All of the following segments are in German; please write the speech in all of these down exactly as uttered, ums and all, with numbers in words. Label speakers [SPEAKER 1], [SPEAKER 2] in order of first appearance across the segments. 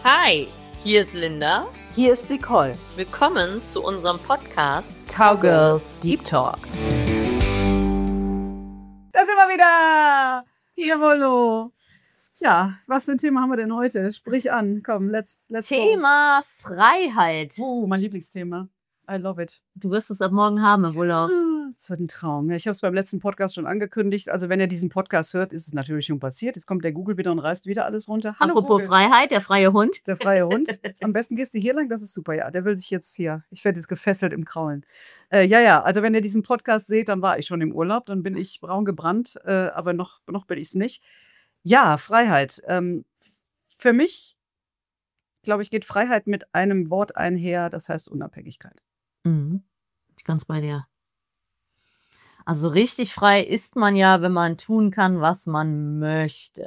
[SPEAKER 1] Hi, hier ist Linda.
[SPEAKER 2] Hier ist Nicole.
[SPEAKER 1] Willkommen zu unserem Podcast
[SPEAKER 2] Cowgirls Deep Talk. Da sind wir wieder. Jawollo. Ja, was für ein Thema haben wir denn heute? Sprich an. Komm, let's, let's
[SPEAKER 1] Thema go. Freiheit.
[SPEAKER 2] Oh, mein Lieblingsthema. I love it.
[SPEAKER 1] Du wirst es ab morgen haben im Urlaub.
[SPEAKER 2] Das wird ein Traum. Ich habe es beim letzten Podcast schon angekündigt. Also wenn ihr diesen Podcast hört, ist es natürlich schon passiert. Jetzt kommt der Google wieder und reißt wieder alles runter. Hallo,
[SPEAKER 1] Apropos
[SPEAKER 2] Google.
[SPEAKER 1] Freiheit, der freie Hund.
[SPEAKER 2] Der freie Hund. Am besten gehst du hier lang, das ist super. Ja, der will sich jetzt hier. Ich werde jetzt gefesselt im Kraulen. Äh, ja, ja, also wenn ihr diesen Podcast seht, dann war ich schon im Urlaub. Dann bin ich braun gebrannt, äh, aber noch, noch bin ich es nicht. Ja, Freiheit. Ähm, für mich, glaube ich, geht Freiheit mit einem Wort einher, das heißt Unabhängigkeit.
[SPEAKER 1] Mhm. Ich ganz bei dir. Also richtig frei ist man ja, wenn man tun kann, was man möchte.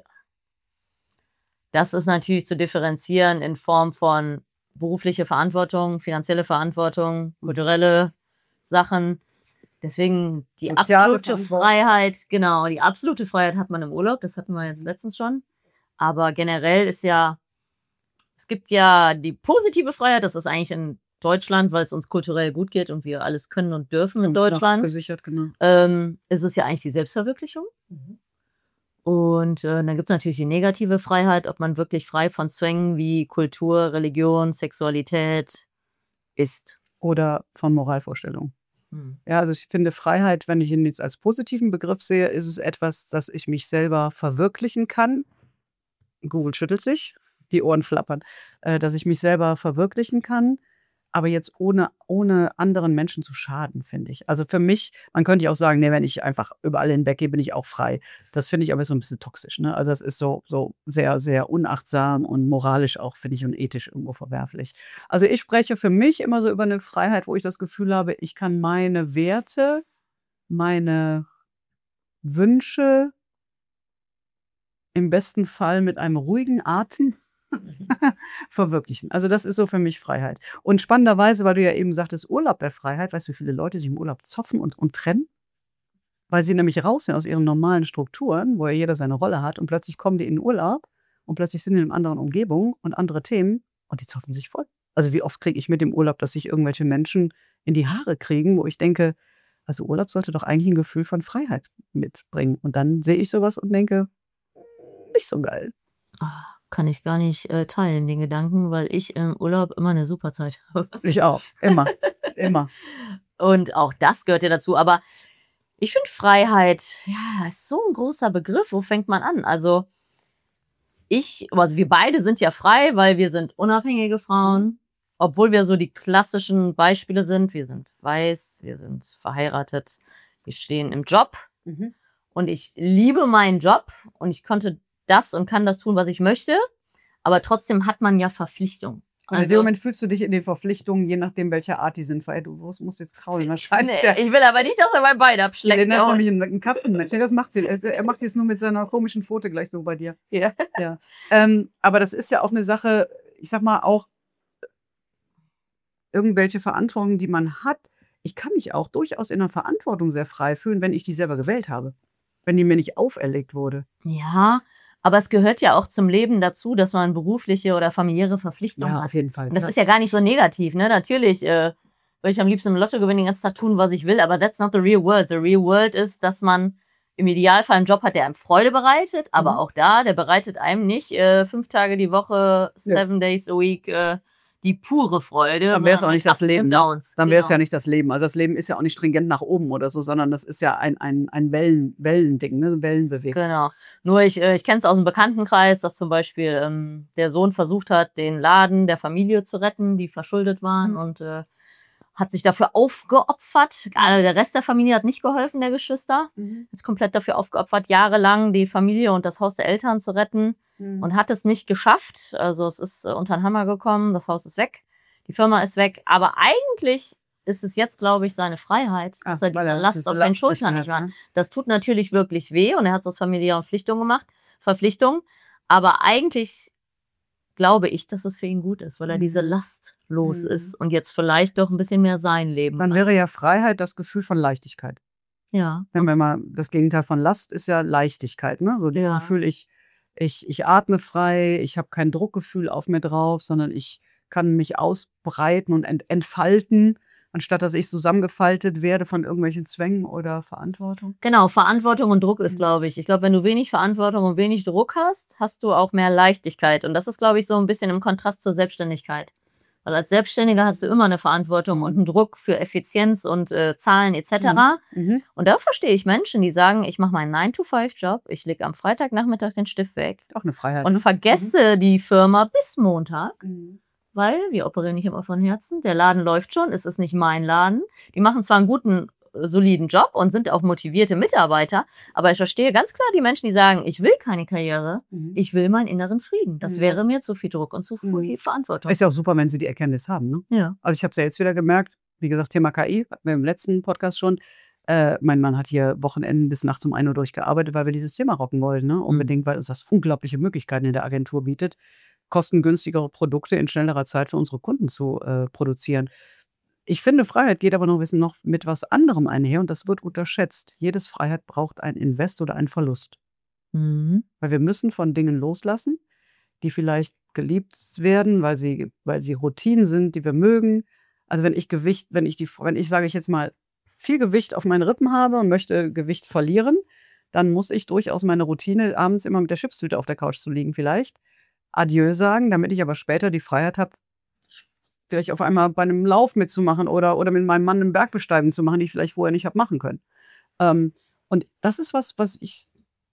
[SPEAKER 1] Das ist natürlich zu differenzieren in Form von berufliche Verantwortung, finanzielle Verantwortung, kulturelle Sachen. Deswegen die
[SPEAKER 2] Soziale
[SPEAKER 1] absolute Freiheit, genau, die absolute Freiheit hat man im Urlaub, das hatten wir jetzt letztens schon. Aber generell ist ja, es gibt ja die positive Freiheit, das ist eigentlich in Deutschland, weil es uns kulturell gut geht und wir alles können und dürfen in Deutschland.
[SPEAKER 2] Gesichert, genau.
[SPEAKER 1] Ähm, ist es ja eigentlich die Selbstverwirklichung.
[SPEAKER 2] Mhm.
[SPEAKER 1] Und äh, dann gibt es natürlich die negative Freiheit, ob man wirklich frei von Zwängen wie Kultur, Religion, Sexualität ist.
[SPEAKER 2] Oder von Moralvorstellungen.
[SPEAKER 1] Hm.
[SPEAKER 2] Ja, also ich finde Freiheit, wenn ich ihn jetzt als positiven Begriff sehe, ist es etwas, dass ich mich selber verwirklichen kann. Google schüttelt sich, die Ohren flappern, äh, dass ich mich selber verwirklichen kann, aber jetzt ohne, ohne anderen Menschen zu schaden, finde ich. Also für mich, man könnte ja auch sagen, nee, wenn ich einfach überall hinweggehe, bin ich auch frei. Das finde ich aber so ein bisschen toxisch. Ne? Also das ist so, so sehr, sehr unachtsam und moralisch auch, finde ich, und ethisch irgendwo verwerflich. Also ich spreche für mich immer so über eine Freiheit, wo ich das Gefühl habe, ich kann meine Werte, meine Wünsche im besten Fall mit einem ruhigen Atem verwirklichen. Also das ist so für mich Freiheit. Und spannenderweise, weil du ja eben sagtest, Urlaub wäre Freiheit, weißt du, wie viele Leute sich im Urlaub zoffen und, und trennen? Weil sie nämlich raus sind aus ihren normalen Strukturen, wo ja jeder seine Rolle hat und plötzlich kommen die in den Urlaub und plötzlich sind die in einer anderen Umgebung und andere Themen und die zoffen sich voll. Also wie oft kriege ich mit dem Urlaub, dass sich irgendwelche Menschen in die Haare kriegen, wo ich denke, also Urlaub sollte doch eigentlich ein Gefühl von Freiheit mitbringen. Und dann sehe ich sowas und denke, nicht so geil.
[SPEAKER 1] Ah, kann ich gar nicht äh, teilen, den Gedanken, weil ich im Urlaub immer eine super Zeit habe.
[SPEAKER 2] Ich auch. Immer. Immer.
[SPEAKER 1] Und auch das gehört ja dazu. Aber ich finde Freiheit, ja, ist so ein großer Begriff. Wo fängt man an? Also ich, also wir beide sind ja frei, weil wir sind unabhängige Frauen. Obwohl wir so die klassischen Beispiele sind. Wir sind weiß, wir sind verheiratet, wir stehen im Job.
[SPEAKER 2] Mhm.
[SPEAKER 1] Und ich liebe meinen Job und ich konnte das und kann das tun, was ich möchte. Aber trotzdem hat man ja Verpflichtungen.
[SPEAKER 2] Und in dem Moment fühlst du dich in den Verpflichtungen, je nachdem, welcher Art die sind. Weil du musst jetzt kraulen wahrscheinlich.
[SPEAKER 1] Nee, ich will aber nicht, dass er mein Bein abschlägt.
[SPEAKER 2] Der nennt auch nicht einen Katzenmensch. Das macht sie. Er macht jetzt nur mit seiner komischen Pfote gleich so bei dir.
[SPEAKER 1] Ja.
[SPEAKER 2] Ja. Ähm, aber das ist ja auch eine Sache, ich sag mal, auch irgendwelche Verantwortungen, die man hat. Ich kann mich auch durchaus in der Verantwortung sehr frei fühlen, wenn ich die selber gewählt habe. Wenn die mir nicht auferlegt wurde.
[SPEAKER 1] Ja, aber es gehört ja auch zum Leben dazu, dass man berufliche oder familiäre Verpflichtungen
[SPEAKER 2] Ja,
[SPEAKER 1] hat.
[SPEAKER 2] auf jeden Fall.
[SPEAKER 1] Und das ist ja gar nicht so negativ, ne? Natürlich äh, würde ich am liebsten im Lotto gewinnen, den ganzen Tag tun, was ich will, aber that's not the real world. The real world ist, dass man im Idealfall einen Job hat, der einem Freude bereitet, aber
[SPEAKER 2] Mhm.
[SPEAKER 1] auch da, der bereitet einem nicht äh, fünf Tage die Woche, seven days a week, äh, die pure Freude.
[SPEAKER 2] Dann wäre es auch
[SPEAKER 1] sondern
[SPEAKER 2] nicht das
[SPEAKER 1] Ups
[SPEAKER 2] Leben.
[SPEAKER 1] und
[SPEAKER 2] Ne?
[SPEAKER 1] Downs.
[SPEAKER 2] Dann wäre es
[SPEAKER 1] Genau.
[SPEAKER 2] ja nicht das Leben. Also das Leben ist ja auch nicht stringent nach oben oder so, sondern das ist ja ein, ein, ein Wellen, Wellending, ne? Wellenbewegung.
[SPEAKER 1] Genau. Nur ich, äh, ich kenne es aus dem Bekanntenkreis, dass zum Beispiel ähm, der Sohn versucht hat, den Laden der Familie zu retten, die verschuldet waren
[SPEAKER 2] Mhm.
[SPEAKER 1] und äh, hat sich dafür aufgeopfert. Also der Rest der Familie hat nicht geholfen, der Geschwister.
[SPEAKER 2] Mhm.
[SPEAKER 1] Ist komplett dafür aufgeopfert, jahrelang die Familie und das Haus der Eltern zu retten
[SPEAKER 2] Mhm.
[SPEAKER 1] und hat es nicht geschafft. Also es ist äh, unter den Hammer gekommen, das Haus ist weg, die Firma ist weg. Aber eigentlich ist es jetzt, glaube ich, seine Freiheit, dass er
[SPEAKER 2] weil
[SPEAKER 1] diese
[SPEAKER 2] er
[SPEAKER 1] Last
[SPEAKER 2] diese
[SPEAKER 1] auf den
[SPEAKER 2] Last
[SPEAKER 1] Schultern
[SPEAKER 2] nicht
[SPEAKER 1] nicht
[SPEAKER 2] mehr
[SPEAKER 1] mehr
[SPEAKER 2] hat,
[SPEAKER 1] hat.
[SPEAKER 2] ne?
[SPEAKER 1] Das tut natürlich wirklich weh und er hat es aus familiären Verpflichtungen gemacht, Verpflichtungen. Aber eigentlich glaube ich, dass es für ihn gut ist, weil er diese
[SPEAKER 2] Mhm.
[SPEAKER 1] Last los
[SPEAKER 2] Mhm.
[SPEAKER 1] ist und jetzt vielleicht doch ein bisschen mehr sein Leben
[SPEAKER 2] Dann
[SPEAKER 1] hat.
[SPEAKER 2] wäre ja Freiheit das Gefühl von Leichtigkeit.
[SPEAKER 1] Ja.
[SPEAKER 2] Wenn wir mal, das Gegenteil von Last ist ja Leichtigkeit, ne? So dieses
[SPEAKER 1] Ja.
[SPEAKER 2] Gefühl, ich, Ich, ich atme frei, ich habe kein Druckgefühl auf mir drauf, sondern ich kann mich ausbreiten und ent entfalten, anstatt dass ich zusammengefaltet werde von irgendwelchen Zwängen oder Verantwortung.
[SPEAKER 1] Genau, Verantwortung und Druck ist,
[SPEAKER 2] Mhm.
[SPEAKER 1] glaube ich. Ich glaube, wenn du wenig Verantwortung und wenig Druck hast, hast du auch mehr Leichtigkeit. Und das ist, glaube ich, so ein bisschen im Kontrast zur Selbstständigkeit. Weil als Selbstständiger hast du immer eine Verantwortung und einen Druck für Effizienz und äh, Zahlen et cetera.
[SPEAKER 2] Mhm.
[SPEAKER 1] Und da verstehe ich Menschen, die sagen, ich mache meinen nine to five Job, ich lege am Freitagnachmittag den Stift weg
[SPEAKER 2] Auch eine Freiheit.
[SPEAKER 1] und
[SPEAKER 2] ne?
[SPEAKER 1] vergesse die Firma bis Montag,
[SPEAKER 2] Mhm.
[SPEAKER 1] weil wir operieren nicht immer von Herzen. Der Laden läuft schon, es ist nicht mein Laden. Die machen zwar einen guten, äh, soliden Job und sind auch motivierte Mitarbeiter, aber ich verstehe ganz klar die Menschen, die sagen, ich will keine Karriere,
[SPEAKER 2] Mhm.
[SPEAKER 1] ich will meinen inneren Frieden. Das
[SPEAKER 2] Mhm.
[SPEAKER 1] wäre mir zu viel Druck und zu viel
[SPEAKER 2] Mhm.
[SPEAKER 1] Verantwortung.
[SPEAKER 2] Ist ja auch super, wenn sie die Erkenntnis haben. Ne?
[SPEAKER 1] Ja.
[SPEAKER 2] Also ich habe es ja jetzt wieder gemerkt, wie gesagt, Thema K I, hatten wir im letzten Podcast schon. Äh, mein Mann hat hier Wochenenden bis nachts um ein Uhr durchgearbeitet, weil wir dieses Thema rocken wollten. Ne? Unbedingt, weil uns das unglaubliche Möglichkeiten in der Agentur bietet, kostengünstigere Produkte in schnellerer Zeit für unsere Kunden zu äh, produzieren. Ich finde, Freiheit geht aber noch ein bisschen noch mit was anderem einher und das wird unterschätzt. Jedes Freiheit braucht ein Invest oder einen Verlust.
[SPEAKER 1] Mhm.
[SPEAKER 2] Weil wir müssen von Dingen loslassen, die vielleicht geliebt werden, weil sie, weil sie Routinen sind, die wir mögen. Also wenn ich Gewicht, wenn ich die, wenn ich, sage ich jetzt mal, viel Gewicht auf meinen Rippen habe und möchte Gewicht verlieren, dann muss ich durchaus meine Routine, abends immer mit der Chipstüte auf der Couch zu liegen, vielleicht Adieu sagen, damit ich aber später die Freiheit habe, vielleicht auf einmal bei einem Lauf mitzumachen oder, oder mit meinem Mann einen Bergbesteigen zu machen, die ich vielleicht vorher nicht habe machen können. Ähm, und das ist was, was ich,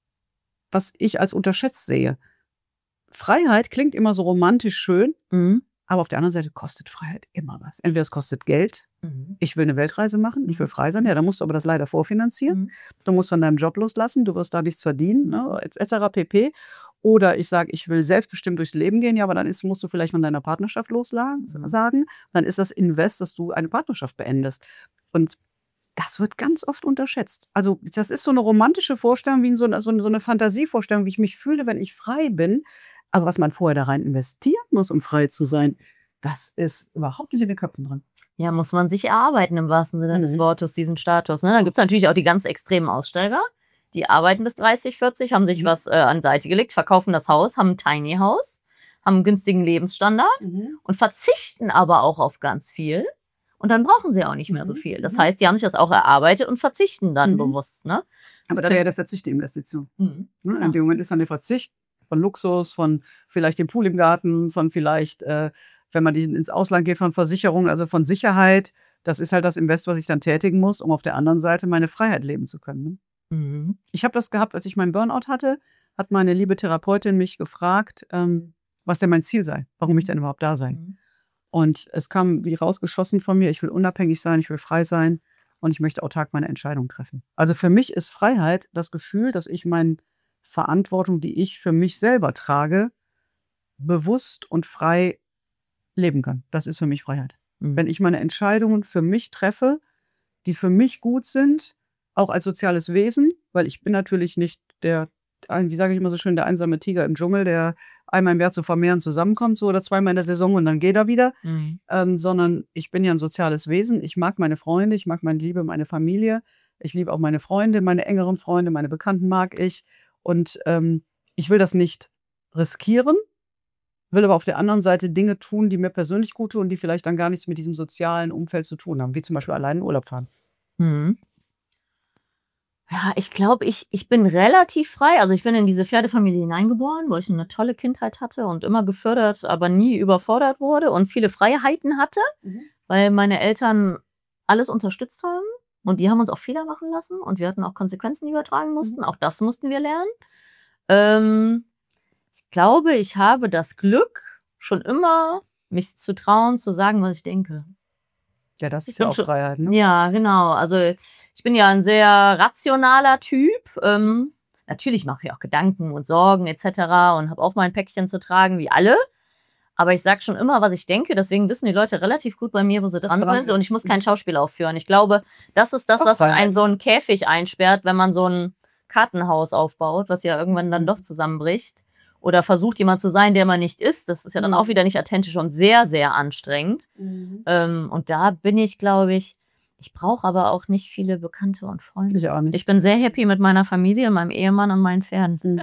[SPEAKER 2] was ich als unterschätzt sehe. Freiheit klingt immer so romantisch schön,
[SPEAKER 1] Mhm.
[SPEAKER 2] aber auf der anderen Seite kostet Freiheit immer was. Entweder es kostet Geld,
[SPEAKER 1] Mhm.
[SPEAKER 2] ich will eine Weltreise machen, ich will frei sein, ja, dann musst du aber das leider vorfinanzieren.
[SPEAKER 1] Mhm.
[SPEAKER 2] Du musst von deinem Job loslassen, du wirst da nichts verdienen, ne, et cetera pp. Oder ich sage, ich will selbstbestimmt durchs Leben gehen, ja, aber dann ist, musst du vielleicht von deiner Partnerschaft loslagen,
[SPEAKER 1] Mhm.
[SPEAKER 2] sagen. Dann ist das Invest, dass du eine Partnerschaft beendest. Und das wird ganz oft unterschätzt. Also das ist so eine romantische Vorstellung, wie so eine, so eine, so eine Fantasievorstellung, wie ich mich fühle, wenn ich frei bin. Aber was man vorher da rein investieren muss, um frei zu sein, das ist überhaupt nicht in den Köpfen drin.
[SPEAKER 1] Ja, muss man sich erarbeiten im wahrsten Sinne des
[SPEAKER 2] Mhm.
[SPEAKER 1] Wortes, diesen Status. Ne? Dann gibt es natürlich auch die ganz extremen Aussteiger, die arbeiten bis dreißig, vierzig, haben sich
[SPEAKER 2] Mhm.
[SPEAKER 1] was äh, an Seite gelegt, verkaufen das Haus, haben ein Tiny House, haben einen günstigen Lebensstandard
[SPEAKER 2] Mhm.
[SPEAKER 1] und verzichten aber auch auf ganz viel. Und dann brauchen sie auch nicht mehr so
[SPEAKER 2] Mhm.
[SPEAKER 1] viel. Das
[SPEAKER 2] Mhm.
[SPEAKER 1] heißt, die haben sich das auch erarbeitet und verzichten dann
[SPEAKER 2] Mhm.
[SPEAKER 1] bewusst. Ne?
[SPEAKER 2] Aber da wäre ja der Verzicht die Investition.
[SPEAKER 1] Mhm.
[SPEAKER 2] Ne?
[SPEAKER 1] Genau.
[SPEAKER 2] In dem Moment ist dann der Verzicht von Luxus, von vielleicht dem Pool im Garten, von vielleicht, äh, wenn man die- ins Ausland geht, von Versicherungen, also von Sicherheit. Das ist halt das Invest, was ich dann tätigen muss, um auf der anderen Seite meine Freiheit leben zu können. Ne?
[SPEAKER 1] Mhm.
[SPEAKER 2] Ich habe das gehabt, als ich meinen Burnout hatte, hat meine liebe Therapeutin mich gefragt, ähm, was denn mein Ziel sei, warum ich denn überhaupt da sei.
[SPEAKER 1] Mhm.
[SPEAKER 2] Und es kam wie rausgeschossen von mir, ich will unabhängig sein, ich will frei sein und ich möchte autark meine Entscheidungen treffen. Also für mich ist Freiheit das Gefühl, dass ich meine Verantwortung, die ich für mich selber trage, bewusst und frei leben kann. Das ist für mich Freiheit.
[SPEAKER 1] Mhm.
[SPEAKER 2] Wenn ich meine Entscheidungen für mich treffe, die für mich gut sind, auch als soziales Wesen, weil ich bin natürlich nicht der, wie sage ich immer so schön, der einsame Tiger im Dschungel, der einmal im Jahr zu vermehren zusammenkommt, so oder zweimal in der Saison und dann geht er wieder,
[SPEAKER 1] Mhm.
[SPEAKER 2] ähm, sondern ich bin ja ein soziales Wesen. Ich mag meine Freunde, ich mag meine Liebe, meine Familie. Ich liebe auch meine Freunde, meine engeren Freunde, meine Bekannten mag ich. Und ähm, ich will das nicht riskieren, will aber auf der anderen Seite Dinge tun, die mir persönlich gut tun und die vielleicht dann gar nichts mit diesem sozialen Umfeld zu tun haben, wie zum Beispiel allein in Urlaub fahren.
[SPEAKER 1] Mhm. Ja, ich glaube, ich, ich bin relativ frei. Also ich bin in diese Pferdefamilie hineingeboren, wo ich eine tolle Kindheit hatte und immer gefördert, aber nie überfordert wurde und viele Freiheiten hatte, weil meine Eltern alles unterstützt haben und die haben uns auch Fehler machen lassen und wir hatten auch Konsequenzen, die wir tragen mussten. Auch das mussten wir lernen. Ähm, ich glaube, ich habe das Glück, schon immer mich zu trauen, zu sagen, was ich denke.
[SPEAKER 2] Ja, das ist
[SPEAKER 1] Ich
[SPEAKER 2] ja
[SPEAKER 1] bin
[SPEAKER 2] auch
[SPEAKER 1] schon-
[SPEAKER 2] Freiheit, ne?
[SPEAKER 1] Ja, genau. Also ich bin ja ein sehr rationaler Typ. Ähm, natürlich mache ich auch Gedanken und Sorgen et cetera und habe auch mein Päckchen zu tragen, wie alle. Aber ich sage schon immer, was ich denke. Deswegen wissen die Leute relativ gut bei mir, wo sie dran
[SPEAKER 2] dran
[SPEAKER 1] sind.
[SPEAKER 2] sind.
[SPEAKER 1] Und ich muss kein Schauspiel aufführen. Ich glaube, das ist das,
[SPEAKER 2] Auch
[SPEAKER 1] was
[SPEAKER 2] Freiheit.
[SPEAKER 1] einen so einen Käfig einsperrt, wenn man so ein Kartenhaus aufbaut, was ja irgendwann dann
[SPEAKER 2] Mhm.
[SPEAKER 1] doch zusammenbricht. Oder versucht, jemand zu sein, der man nicht ist. Das ist ja dann
[SPEAKER 2] Mhm.
[SPEAKER 1] auch wieder nicht authentisch und sehr, sehr anstrengend. Ähm, und da bin ich, glaube ich, ich brauche aber auch nicht viele Bekannte und Freunde.
[SPEAKER 2] Ich auch nicht.
[SPEAKER 1] Ich bin sehr happy mit meiner Familie, meinem Ehemann und meinen Pferden.
[SPEAKER 2] Mhm.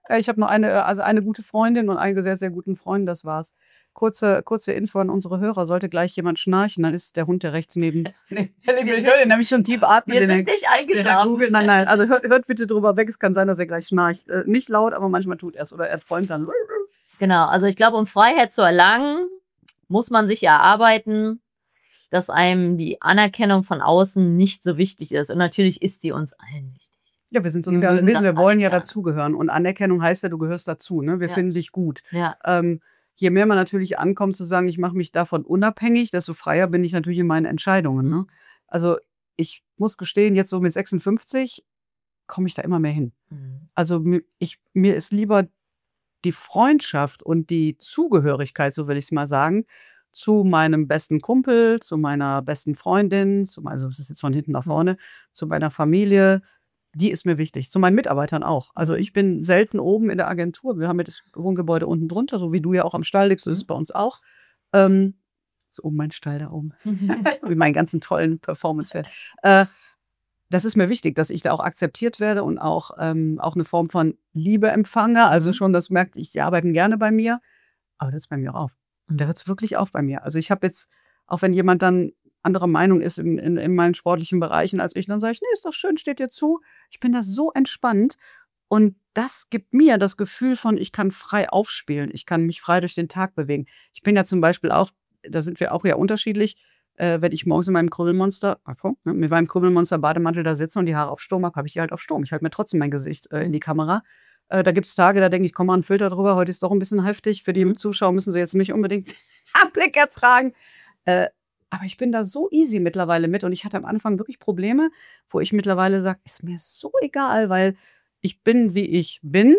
[SPEAKER 2] Äh, ich habe noch eine, äh, also eine gute Freundin und einen sehr, sehr guten Freund, das war's. Kurze, kurze Info an unsere Hörer, sollte gleich jemand schnarchen, dann ist es der Hund, der rechts neben. Ich höre den nämlich schon tief atmen.
[SPEAKER 1] Wir
[SPEAKER 2] den
[SPEAKER 1] sind
[SPEAKER 2] er-
[SPEAKER 1] nicht
[SPEAKER 2] den er
[SPEAKER 1] eingeschlafen.
[SPEAKER 2] googelt. Nein, nein, also hört, hört bitte drüber weg, es kann sein, dass er gleich schnarcht. Äh, nicht laut, aber manchmal tut er es oder er träumt dann.
[SPEAKER 1] Genau, also ich glaube, um Freiheit zu erlangen, muss man sich erarbeiten, dass einem die Anerkennung von außen nicht so wichtig ist. Und natürlich ist sie uns allen wichtig.
[SPEAKER 2] Ja, wir sind
[SPEAKER 1] Wir
[SPEAKER 2] soziale
[SPEAKER 1] mögen
[SPEAKER 2] Wesen, wir
[SPEAKER 1] das
[SPEAKER 2] wollen
[SPEAKER 1] alle
[SPEAKER 2] ja
[SPEAKER 1] gerne.
[SPEAKER 2] dazugehören. Und Anerkennung heißt ja, du gehörst dazu. Ne? Wir
[SPEAKER 1] Ja.
[SPEAKER 2] finden dich gut.
[SPEAKER 1] Ja.
[SPEAKER 2] Ähm, je mehr man natürlich ankommt zu sagen, ich mache mich davon unabhängig, desto freier bin ich natürlich in meinen Entscheidungen. Ne? Also ich muss gestehen, jetzt so mit sechsundfünfzig komme ich da immer mehr hin.
[SPEAKER 1] Mhm.
[SPEAKER 2] Also mi- ich, mir ist lieber die Freundschaft und die Zugehörigkeit, so will ich es mal sagen, zu meinem besten Kumpel, zu meiner besten Freundin, zu, also das ist jetzt von hinten nach vorne, zu meiner Familie, die ist mir wichtig. Zu meinen Mitarbeitern auch. Also ich bin selten oben in der Agentur. Wir haben ja das Wohngebäude unten drunter, so wie du ja auch am Stall lebst, so ist es bei uns auch. Ähm, so oben mein Stall da oben. Mit meinen ganzen tollen Performance-Werten. Äh, das ist mir wichtig, dass ich da auch akzeptiert werde und auch, ähm, auch eine Form von Liebe empfange. Also schon, das merkt, ich, die arbeiten gerne bei mir. Aber das ist bei mir auch auf. Und da hört es wirklich auf bei mir. Also ich habe jetzt, auch wenn jemand dann anderer Meinung ist in, in, in meinen sportlichen Bereichen als ich, dann sage ich, nee, ist doch schön, steht dir zu. Ich bin da so entspannt. Und das gibt mir das Gefühl von, ich kann frei aufspielen. Ich kann mich frei durch den Tag bewegen. Ich bin ja zum Beispiel auch, da sind wir auch ja unterschiedlich, äh, wenn ich morgens in meinem Krümelmonster, Achtung, ne, mit meinem Krümelmonster-Bademantel da sitze und die Haare auf Sturm habe, habe ich die halt auf Sturm. Ich halte mir trotzdem mein Gesicht äh, in die Kamera. Äh, da gibt es Tage, da denke ich, komm mal, einen Filter drüber, heute ist doch ein bisschen heftig. Für die Zuschauer müssen sie jetzt nicht unbedingt einen Blick ertragen. Äh, aber ich bin da so easy mittlerweile mit und ich hatte am Anfang wirklich Probleme, wo ich mittlerweile sage, ist mir so egal, weil ich bin, wie ich bin,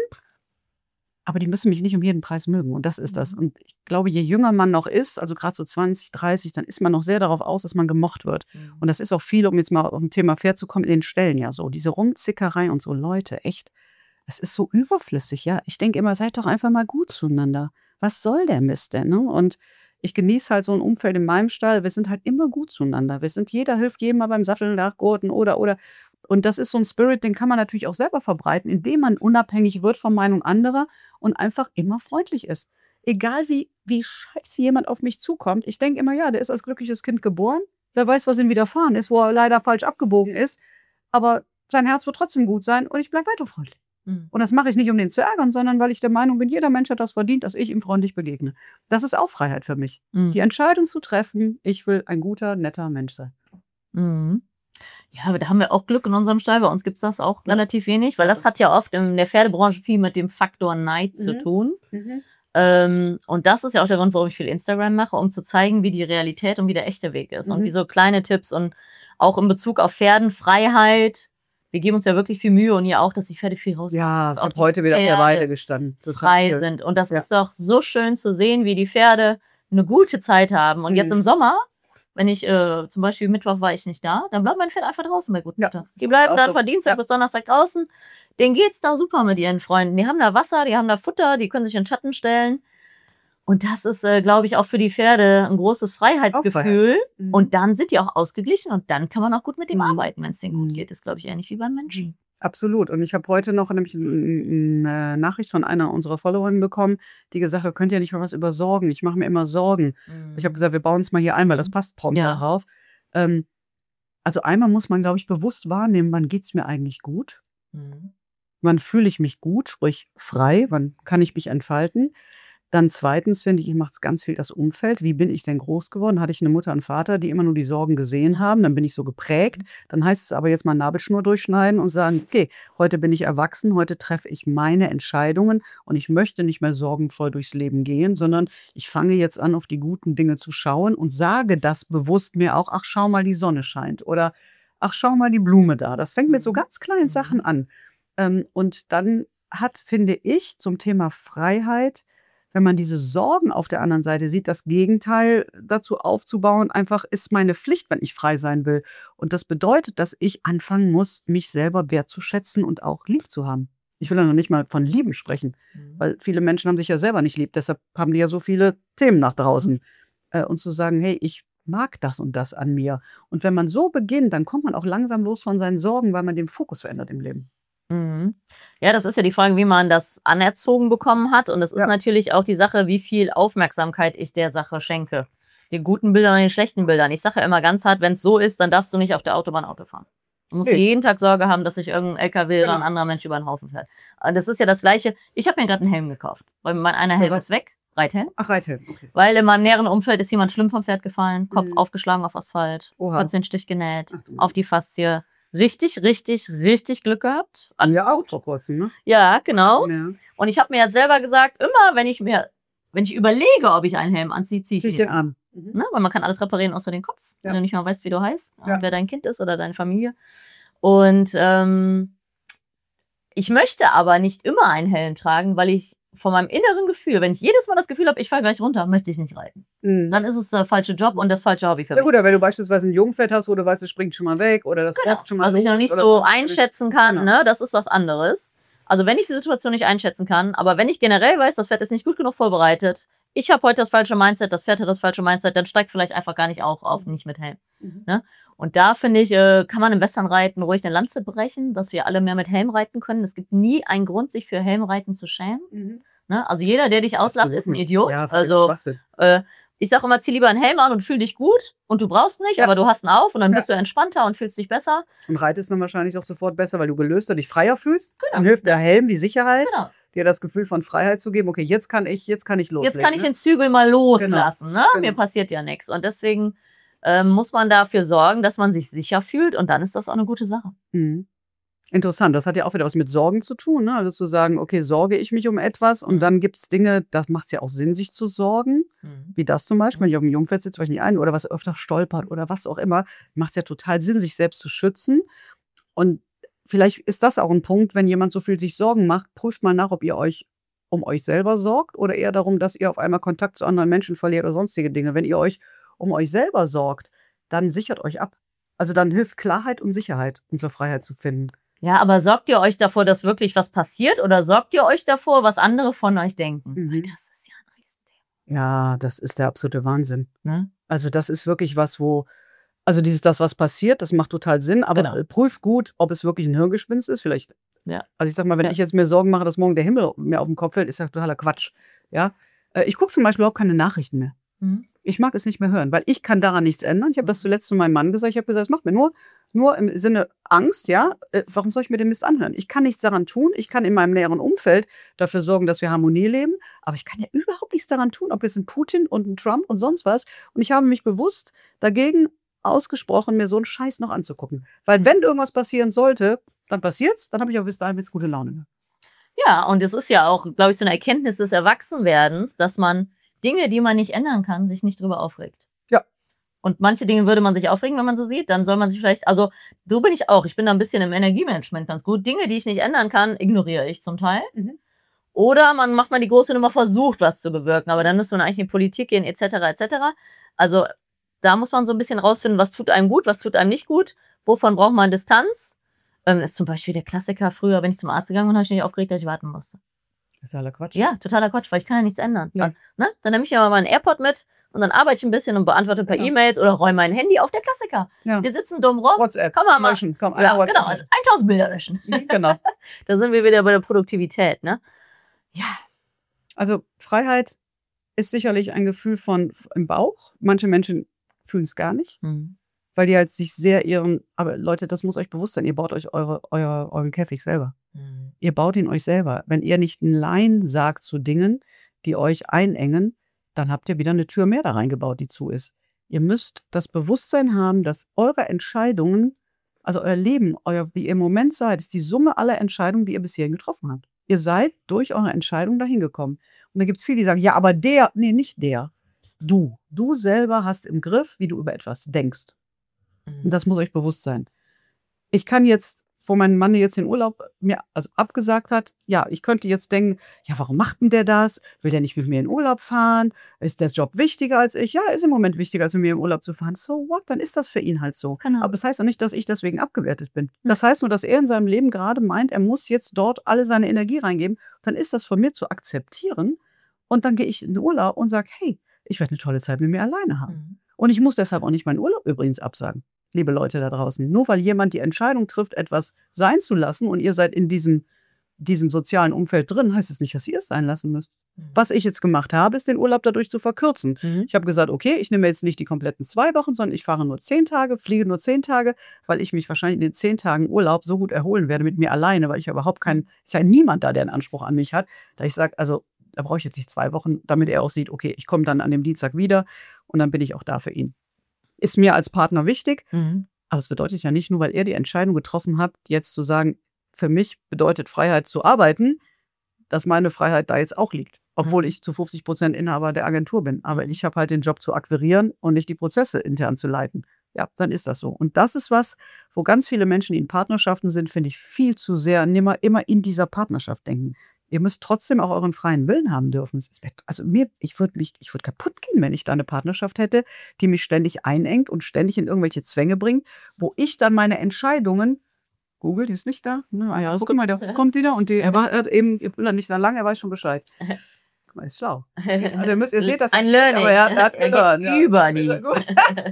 [SPEAKER 2] aber die müssen mich nicht um jeden Preis mögen und das ist das. Und ich glaube, je jünger man noch ist, also gerade so zwanzig, dreißig, dann ist man noch sehr darauf aus, dass man gemocht wird. Und das ist auch viel, um jetzt mal auf ein Thema fair zu kommen, in den Stellen ja so. Diese Rumzickerei und so, Leute, echt, es ist so überflüssig, ja. Ich denke immer, seid doch einfach mal gut zueinander. Was soll der Mist denn, ne? Und ich genieße halt so ein Umfeld in meinem Stall. Wir sind halt immer gut zueinander. Wir sind, jeder hilft jedem mal beim Satteln nachgurten oder, oder. Und das ist so ein Spirit, den kann man natürlich auch selber verbreiten, indem man unabhängig wird von Meinung anderer und einfach immer freundlich ist. Egal wie, wie scheiße jemand auf mich zukommt. Ich denke immer, ja, der ist als glückliches Kind geboren. Wer weiß, was ihm widerfahren ist, wo er leider falsch abgebogen ist. Aber sein Herz wird trotzdem gut sein und ich bleibe weiter freundlich.
[SPEAKER 1] Mhm.
[SPEAKER 2] Und das mache ich nicht, um den zu ärgern, sondern weil ich der Meinung bin, jeder Mensch hat das verdient, dass ich ihm freundlich begegne. Das ist auch Freiheit für mich.
[SPEAKER 1] Mhm.
[SPEAKER 2] Die Entscheidung zu treffen, ich will ein guter, netter Mensch sein.
[SPEAKER 1] Mhm. Ja, aber da haben wir auch Glück in unserem Stall. Bei uns gibt es das auch relativ wenig, weil das hat ja oft in der Pferdebranche viel mit dem Faktor Neid zu
[SPEAKER 2] Mhm.
[SPEAKER 1] tun.
[SPEAKER 2] Mhm.
[SPEAKER 1] Ähm, und das ist ja auch der Grund, warum ich viel Instagram mache, um zu zeigen, wie die Realität und wie der echte Weg ist. Und
[SPEAKER 2] Mhm.
[SPEAKER 1] wie so kleine Tipps und auch in Bezug auf Pferden, Freiheit. Wir geben uns ja wirklich viel Mühe und ihr auch, dass die Pferde viel raus
[SPEAKER 2] Ja,
[SPEAKER 1] dass
[SPEAKER 2] ich
[SPEAKER 1] auch
[SPEAKER 2] habe
[SPEAKER 1] die
[SPEAKER 2] heute wieder auf der
[SPEAKER 1] Pferde
[SPEAKER 2] Weide gestanden. Total
[SPEAKER 1] frei
[SPEAKER 2] schön.
[SPEAKER 1] sind. Und das
[SPEAKER 2] Ja.
[SPEAKER 1] ist doch so schön zu sehen, wie die Pferde eine gute Zeit haben. Und jetzt
[SPEAKER 2] Mhm.
[SPEAKER 1] im Sommer, wenn ich äh, zum Beispiel Mittwoch war ich nicht da, dann bleibt mein Pferd einfach draußen bei gutem
[SPEAKER 2] Ja.
[SPEAKER 1] Wetter. Die bleiben
[SPEAKER 2] Auch
[SPEAKER 1] dann
[SPEAKER 2] so.
[SPEAKER 1] von Dienstag
[SPEAKER 2] Ja.
[SPEAKER 1] bis Donnerstag draußen. Denen geht's da super mit ihren Freunden. Die haben da Wasser, die haben da Futter, die können sich in den Schatten stellen. Und das ist, äh, glaube ich, auch für die Pferde ein großes Freiheitsgefühl.
[SPEAKER 2] Mhm.
[SPEAKER 1] Und dann sind die auch ausgeglichen und dann kann man auch gut mit dem
[SPEAKER 2] Mhm.
[SPEAKER 1] arbeiten, wenn es denen gut
[SPEAKER 2] Mhm.
[SPEAKER 1] geht. Das ist, glaube ich, ähnlich wie beim Menschen.
[SPEAKER 2] Absolut. Und ich habe heute noch nämlich n- n- eine Nachricht von einer unserer Followerinnen bekommen, die gesagt hat, könnt ihr nicht mal was über Sorgen? Ich mache mir immer Sorgen. Ich habe gesagt, wir bauen es mal hier ein, weil das passt prompt
[SPEAKER 1] Ja.
[SPEAKER 2] darauf. Ähm, also einmal muss man, glaube ich, bewusst wahrnehmen, wann geht es mir eigentlich gut?
[SPEAKER 1] Mhm.
[SPEAKER 2] Wann fühle ich mich gut, sprich frei? Wann kann ich mich entfalten? Dann zweitens finde ich, macht es ganz viel das Umfeld. Wie bin ich denn groß geworden? Hatte ich eine Mutter und Vater, die immer nur die Sorgen gesehen haben? Dann bin ich so geprägt. Dann heißt es aber jetzt mal Nabelschnur durchschneiden und sagen, okay, heute bin ich erwachsen, heute treffe ich meine Entscheidungen und ich möchte nicht mehr sorgenvoll durchs Leben gehen, sondern ich fange jetzt an, auf die guten Dinge zu schauen und sage das bewusst mir auch, ach, schau mal, die Sonne scheint oder ach, schau mal, die Blume da. Das fängt mit so
[SPEAKER 1] Mhm.
[SPEAKER 2] ganz kleinen
[SPEAKER 1] Mhm.
[SPEAKER 2] Sachen an. Ähm, und dann hat, finde ich, zum Thema Freiheit, wenn man diese Sorgen auf der anderen Seite sieht, das Gegenteil dazu aufzubauen, einfach ist meine Pflicht, wenn ich frei sein will. Und das bedeutet, dass ich anfangen muss, mich selber wertzuschätzen und auch lieb zu haben. Ich will ja noch nicht mal von Lieben sprechen,
[SPEAKER 1] Mhm.
[SPEAKER 2] weil viele Menschen haben sich ja selber nicht lieb. Deshalb haben die ja so viele Themen nach draußen. Äh, und zu sagen, hey, ich mag das und das an mir. Und wenn man so beginnt, dann kommt man auch langsam los von seinen Sorgen, weil man den Fokus verändert im Leben.
[SPEAKER 1] Mhm. Ja, das ist ja die Frage, wie man das anerzogen bekommen hat. Und das ist
[SPEAKER 2] Ja.
[SPEAKER 1] natürlich auch die Sache, wie viel Aufmerksamkeit ich der Sache schenke. Den guten Bildern und den schlechten Bildern. Ich sage ja immer ganz hart, wenn es so ist, dann darfst du nicht auf der Autobahn Auto fahren. Du musst
[SPEAKER 2] Nee.
[SPEAKER 1] jeden Tag Sorge haben, dass sich irgendein L K W oder
[SPEAKER 2] Genau.
[SPEAKER 1] ein anderer Mensch über den Haufen fährt. Und das ist ja das Gleiche. Ich habe mir gerade einen Helm gekauft, weil mein einer Helm
[SPEAKER 2] was?
[SPEAKER 1] ist weg, Reithelm.
[SPEAKER 2] Ach, Reithelm, okay.
[SPEAKER 1] Weil in meinem näheren Umfeld ist jemand schlimm vom Pferd gefallen, Kopf
[SPEAKER 2] Mhm.
[SPEAKER 1] aufgeschlagen auf Asphalt,
[SPEAKER 2] Oha.
[SPEAKER 1] vierzehn Stich genäht,
[SPEAKER 2] Ach du
[SPEAKER 1] auf die Faszie. Richtig, richtig, richtig Glück gehabt. Alles
[SPEAKER 2] Ja, auch
[SPEAKER 1] gut.
[SPEAKER 2] vor kurzem, ne?
[SPEAKER 1] Ja, genau.
[SPEAKER 2] Ja.
[SPEAKER 1] Und ich habe mir jetzt selber gesagt, immer wenn ich mir, wenn ich überlege, ob ich einen Helm anziehe, ziehe ich
[SPEAKER 2] Zieh ich
[SPEAKER 1] ihn
[SPEAKER 2] den
[SPEAKER 1] an.
[SPEAKER 2] an. Mhm.
[SPEAKER 1] Ne? Weil man kann alles reparieren außer den Kopf,
[SPEAKER 2] Ja.
[SPEAKER 1] wenn du nicht mal weißt, wie du heißt
[SPEAKER 2] Ja.
[SPEAKER 1] und wer dein Kind ist oder deine Familie. Und ähm, ich möchte aber nicht immer einen Helm tragen, weil ich von meinem inneren Gefühl, wenn ich jedes Mal das Gefühl habe, ich falle gleich runter, möchte ich nicht reiten.
[SPEAKER 2] Mhm.
[SPEAKER 1] Dann ist es der falsche Job und das falsche Hobby für
[SPEAKER 2] Ja
[SPEAKER 1] mich.
[SPEAKER 2] gut, aber wenn du beispielsweise ein Jungpferd hast, wo du weißt, es springt schon mal weg oder das
[SPEAKER 1] Genau.
[SPEAKER 2] bockt schon mal
[SPEAKER 1] Was ich noch
[SPEAKER 2] los
[SPEAKER 1] nicht
[SPEAKER 2] oder
[SPEAKER 1] so
[SPEAKER 2] sonst was.
[SPEAKER 1] einschätzen kann,
[SPEAKER 2] Genau.
[SPEAKER 1] ne, das ist was anderes. Also wenn ich die Situation nicht einschätzen kann, aber wenn ich generell weiß, das Pferd ist nicht gut genug vorbereitet, ich habe heute das falsche Mindset, das Pferd hat das falsche Mindset, dann steigt vielleicht einfach gar nicht auch auf, nicht mit Helm.
[SPEAKER 2] Mhm.
[SPEAKER 1] Ne? Und da finde ich, äh, kann man im Westernreiten ruhig eine Lanze brechen, dass wir alle mehr mit Helm reiten können. Es gibt nie einen Grund, sich für Helmreiten zu schämen.
[SPEAKER 2] Mhm.
[SPEAKER 1] Ne? Also jeder, der dich auslacht,
[SPEAKER 2] Absolut
[SPEAKER 1] ist ein
[SPEAKER 2] nicht.
[SPEAKER 1] Idiot.
[SPEAKER 2] Ja, völlig
[SPEAKER 1] also
[SPEAKER 2] Schwachsinn.
[SPEAKER 1] äh, ich sage immer, zieh lieber einen Helm an und fühl dich gut und du brauchst nicht,
[SPEAKER 2] Ja.
[SPEAKER 1] aber du hast ihn auf und dann
[SPEAKER 2] Ja.
[SPEAKER 1] bist du entspannter und fühlst dich besser.
[SPEAKER 2] Und reitest dann wahrscheinlich auch sofort besser, weil du gelöster, dich freier fühlst.
[SPEAKER 1] Genau.
[SPEAKER 2] Dann hilft der Helm, die Sicherheit,
[SPEAKER 1] Genau.
[SPEAKER 2] dir das Gefühl von Freiheit zu geben. Okay, jetzt kann ich, jetzt kann ich loslegen.
[SPEAKER 1] Jetzt kann ich
[SPEAKER 2] ne?
[SPEAKER 1] den Zügel mal loslassen. Ne?
[SPEAKER 2] Genau.
[SPEAKER 1] Mir passiert ja nichts. Und deswegen ähm, muss man dafür sorgen, dass man sich sicher fühlt und dann ist das auch eine gute Sache.
[SPEAKER 2] Mhm. Interessant, das hat ja auch wieder was mit Sorgen zu tun, ne? Also zu sagen, okay, sorge ich mich um etwas und
[SPEAKER 1] Mhm.
[SPEAKER 2] dann gibt es Dinge, da macht es ja auch Sinn, sich zu sorgen.
[SPEAKER 1] Mhm.
[SPEAKER 2] Wie das zum Beispiel,
[SPEAKER 1] Mhm.
[SPEAKER 2] wenn ich auf dem Jungpferd sitze, weil ich nicht ein oder was öfter stolpert oder was auch immer, macht es ja total Sinn, sich selbst zu schützen. Und vielleicht ist das auch ein Punkt, wenn jemand so viel sich Sorgen macht, prüft mal nach, ob ihr euch um euch selber sorgt oder eher darum, dass ihr auf einmal Kontakt zu anderen Menschen verliert oder sonstige Dinge. Wenn ihr euch um euch selber sorgt, dann sichert euch ab. Also dann hilft Klarheit und Sicherheit, um zur Freiheit zu finden.
[SPEAKER 1] Ja, aber sorgt ihr euch davor, dass wirklich was passiert oder sorgt ihr euch davor, was andere von euch denken?
[SPEAKER 2] Mhm.
[SPEAKER 1] Weil das ist ja ein Riesenthema.
[SPEAKER 2] Ja, das ist der absolute Wahnsinn.
[SPEAKER 1] Ne?
[SPEAKER 2] Also das ist wirklich was, wo, also dieses, das, was passiert, das macht total Sinn, aber
[SPEAKER 1] Genau.
[SPEAKER 2] äh, prüf gut, ob es wirklich ein Hirngespinst ist. Vielleicht,
[SPEAKER 1] Ja.
[SPEAKER 2] also ich sag mal, wenn
[SPEAKER 1] Ja.
[SPEAKER 2] ich jetzt mir Sorgen mache, dass morgen der Himmel mir auf den Kopf fällt, ist ja totaler Quatsch. Ja, äh, ich gucke zum Beispiel überhaupt keine Nachrichten mehr.
[SPEAKER 1] Mhm.
[SPEAKER 2] Ich mag es nicht mehr hören, weil ich kann daran nichts ändern. Ich habe das zuletzt zu meinem Mann gesagt. Ich habe gesagt, es macht mir nur, nur im Sinne Angst, ja. Äh, warum soll ich mir den Mist anhören? Ich kann nichts daran tun. Ich kann in meinem näheren Umfeld dafür sorgen, dass wir Harmonie leben. Aber ich kann ja überhaupt nichts daran tun, ob jetzt ein Putin und ein Trump und sonst was. Und ich habe mich bewusst dagegen ausgesprochen, mir so einen Scheiß noch anzugucken. Weil wenn irgendwas passieren sollte, dann passiert's. Dann habe ich auch bis dahin jetzt gute Laune.
[SPEAKER 1] Ja, und es ist ja auch, glaube ich, so eine Erkenntnis des Erwachsenwerdens, dass man Dinge, die man nicht ändern kann, sich nicht drüber aufregt.
[SPEAKER 2] Ja.
[SPEAKER 1] Und manche Dinge würde man sich aufregen, wenn man sie sieht. Dann soll man sich vielleicht, also so bin ich auch. Ich bin da ein bisschen im Energiemanagement ganz gut. Dinge, die ich nicht ändern kann, ignoriere ich zum Teil.
[SPEAKER 2] Mhm.
[SPEAKER 1] Oder man macht mal die große Nummer, versucht, was zu bewirken. Aber dann müsste man eigentlich in die Politik gehen, et cetera, et cetera. Also da muss man so ein bisschen rausfinden, was tut einem gut, was tut einem nicht gut. Wovon braucht man Distanz? Ähm, ist zum Beispiel der Klassiker früher, wenn ich zum Arzt gegangen bin, habe ich mich aufgeregt, dass ich warten musste.
[SPEAKER 2] Das ist totaler Quatsch.
[SPEAKER 1] Ja, totaler Quatsch, weil ich kann ja nichts ändern.
[SPEAKER 2] Ja.
[SPEAKER 1] Dann, ne? Dann nehme ich mir mal einen AirPod mit und dann arbeite ich ein bisschen und beantworte per
[SPEAKER 2] Genau.
[SPEAKER 1] E-Mails oder räume mein Handy auf. Der Klassiker.
[SPEAKER 2] Ja.
[SPEAKER 1] Wir sitzen dumm rum.
[SPEAKER 2] WhatsApp.
[SPEAKER 1] Kann man mal-
[SPEAKER 2] löschen. Komm,
[SPEAKER 1] Ja,
[SPEAKER 2] einmal
[SPEAKER 1] genau,
[SPEAKER 2] WhatsApp.
[SPEAKER 1] also tausend Bilder löschen.
[SPEAKER 2] löschen. Genau.
[SPEAKER 1] Da sind wir wieder bei der Produktivität, ne? Ja.
[SPEAKER 2] Also Freiheit ist sicherlich ein Gefühl von f- im Bauch. Manche Menschen fühlen es gar nicht,
[SPEAKER 1] Hm.
[SPEAKER 2] weil die halt sich sehr ihren, aber Leute, das muss euch bewusst sein, ihr baut euch eure, euer, euren Käfig selber.
[SPEAKER 1] Hm.
[SPEAKER 2] Ihr baut ihn euch selber. Wenn ihr nicht ein Nein sagt zu Dingen, die euch einengen, dann habt ihr wieder eine Tür mehr da reingebaut, die zu ist. Ihr müsst das Bewusstsein haben, dass eure Entscheidungen, also euer Leben, euer, wie ihr im Moment seid, ist die Summe aller Entscheidungen, die ihr bisher getroffen habt. Ihr seid durch eure Entscheidung dahin gekommen. Und da gibt es viele, die sagen, ja, aber der, nee, nicht der. Du. Du selber hast im Griff, wie du über etwas denkst. Und das muss euch bewusst sein. Ich kann jetzt, wo mein Mann jetzt den Urlaub mir also abgesagt hat, ja, ich könnte jetzt denken, ja, warum macht denn der das? Will der nicht mit mir in Urlaub fahren? Ist der Job wichtiger als ich? Ja, ist im Moment wichtiger, als mit mir in Urlaub zu fahren. So what? Dann ist das für ihn halt so.
[SPEAKER 1] Genau.
[SPEAKER 2] Aber das heißt auch nicht, dass ich deswegen abgewertet bin. Das heißt nur, dass er in seinem Leben gerade meint, er muss jetzt dort alle seine Energie reingeben. Dann ist das von mir zu akzeptieren. Und dann gehe ich in den Urlaub und sage, hey, ich werde eine tolle Zeit mit mir alleine haben.
[SPEAKER 1] Hm.
[SPEAKER 2] Und ich muss deshalb auch nicht meinen Urlaub übrigens absagen. liebe Leute da draußen. Nur weil jemand die Entscheidung trifft, etwas sein zu lassen und ihr seid in diesem, diesem sozialen Umfeld drin, heißt es nicht, dass ihr es sein lassen müsst. Was ich jetzt gemacht habe, ist, den Urlaub dadurch zu verkürzen.
[SPEAKER 1] Mhm.
[SPEAKER 2] Ich habe gesagt, okay, ich nehme jetzt nicht die kompletten zwei Wochen, sondern ich fahre nur zehn Tage, fliege nur zehn Tage, weil ich mich wahrscheinlich in den zehn Tagen Urlaub so gut erholen werde mit mir alleine, weil ich ja überhaupt keinen, ist ja niemand da, der einen Anspruch an mich hat, da ich sage, also da brauche ich jetzt nicht zwei Wochen, damit er auch sieht, okay, ich komme dann an dem Dienstag wieder und dann bin ich auch da für ihn. Ist mir als Partner wichtig,
[SPEAKER 1] Mhm.
[SPEAKER 2] aber es bedeutet ja nicht nur, weil er die Entscheidung getroffen hat, jetzt zu sagen, für mich bedeutet Freiheit zu arbeiten, dass meine Freiheit da jetzt auch liegt. Obwohl
[SPEAKER 1] Mhm.
[SPEAKER 2] ich zu fünfzig Prozent Inhaber der Agentur bin. Aber ich habe halt den Job zu akquirieren und nicht die Prozesse intern zu leiten. Ja, dann ist das so. Und das ist was, wo ganz viele Menschen, die in Partnerschaften sind, finde ich, viel zu sehr immer, immer in dieser Partnerschaft denken. Ihr müsst trotzdem auch euren freien Willen haben dürfen. Es wär- Also mir, ich würde mich, ich würde kaputt gehen, wenn ich da eine Partnerschaft hätte, die mich ständig einengt und ständig in irgendwelche Zwänge bringt, wo ich dann meine Entscheidungen, Google, die ist nicht da. Ne? Ah ja, guck mal, der kommt wieder und die, er war er hat eben, ich will da nicht da lang, er weiß schon Bescheid. Guck mal, ist schlau. Also ihr, müsst, ihr seht das
[SPEAKER 1] Ein
[SPEAKER 2] jetzt nicht,
[SPEAKER 1] Learning.
[SPEAKER 2] aber er, er hat
[SPEAKER 1] Er geht
[SPEAKER 2] gelernt. Ja.
[SPEAKER 1] über
[SPEAKER 2] Ist
[SPEAKER 1] die.
[SPEAKER 2] ja gut.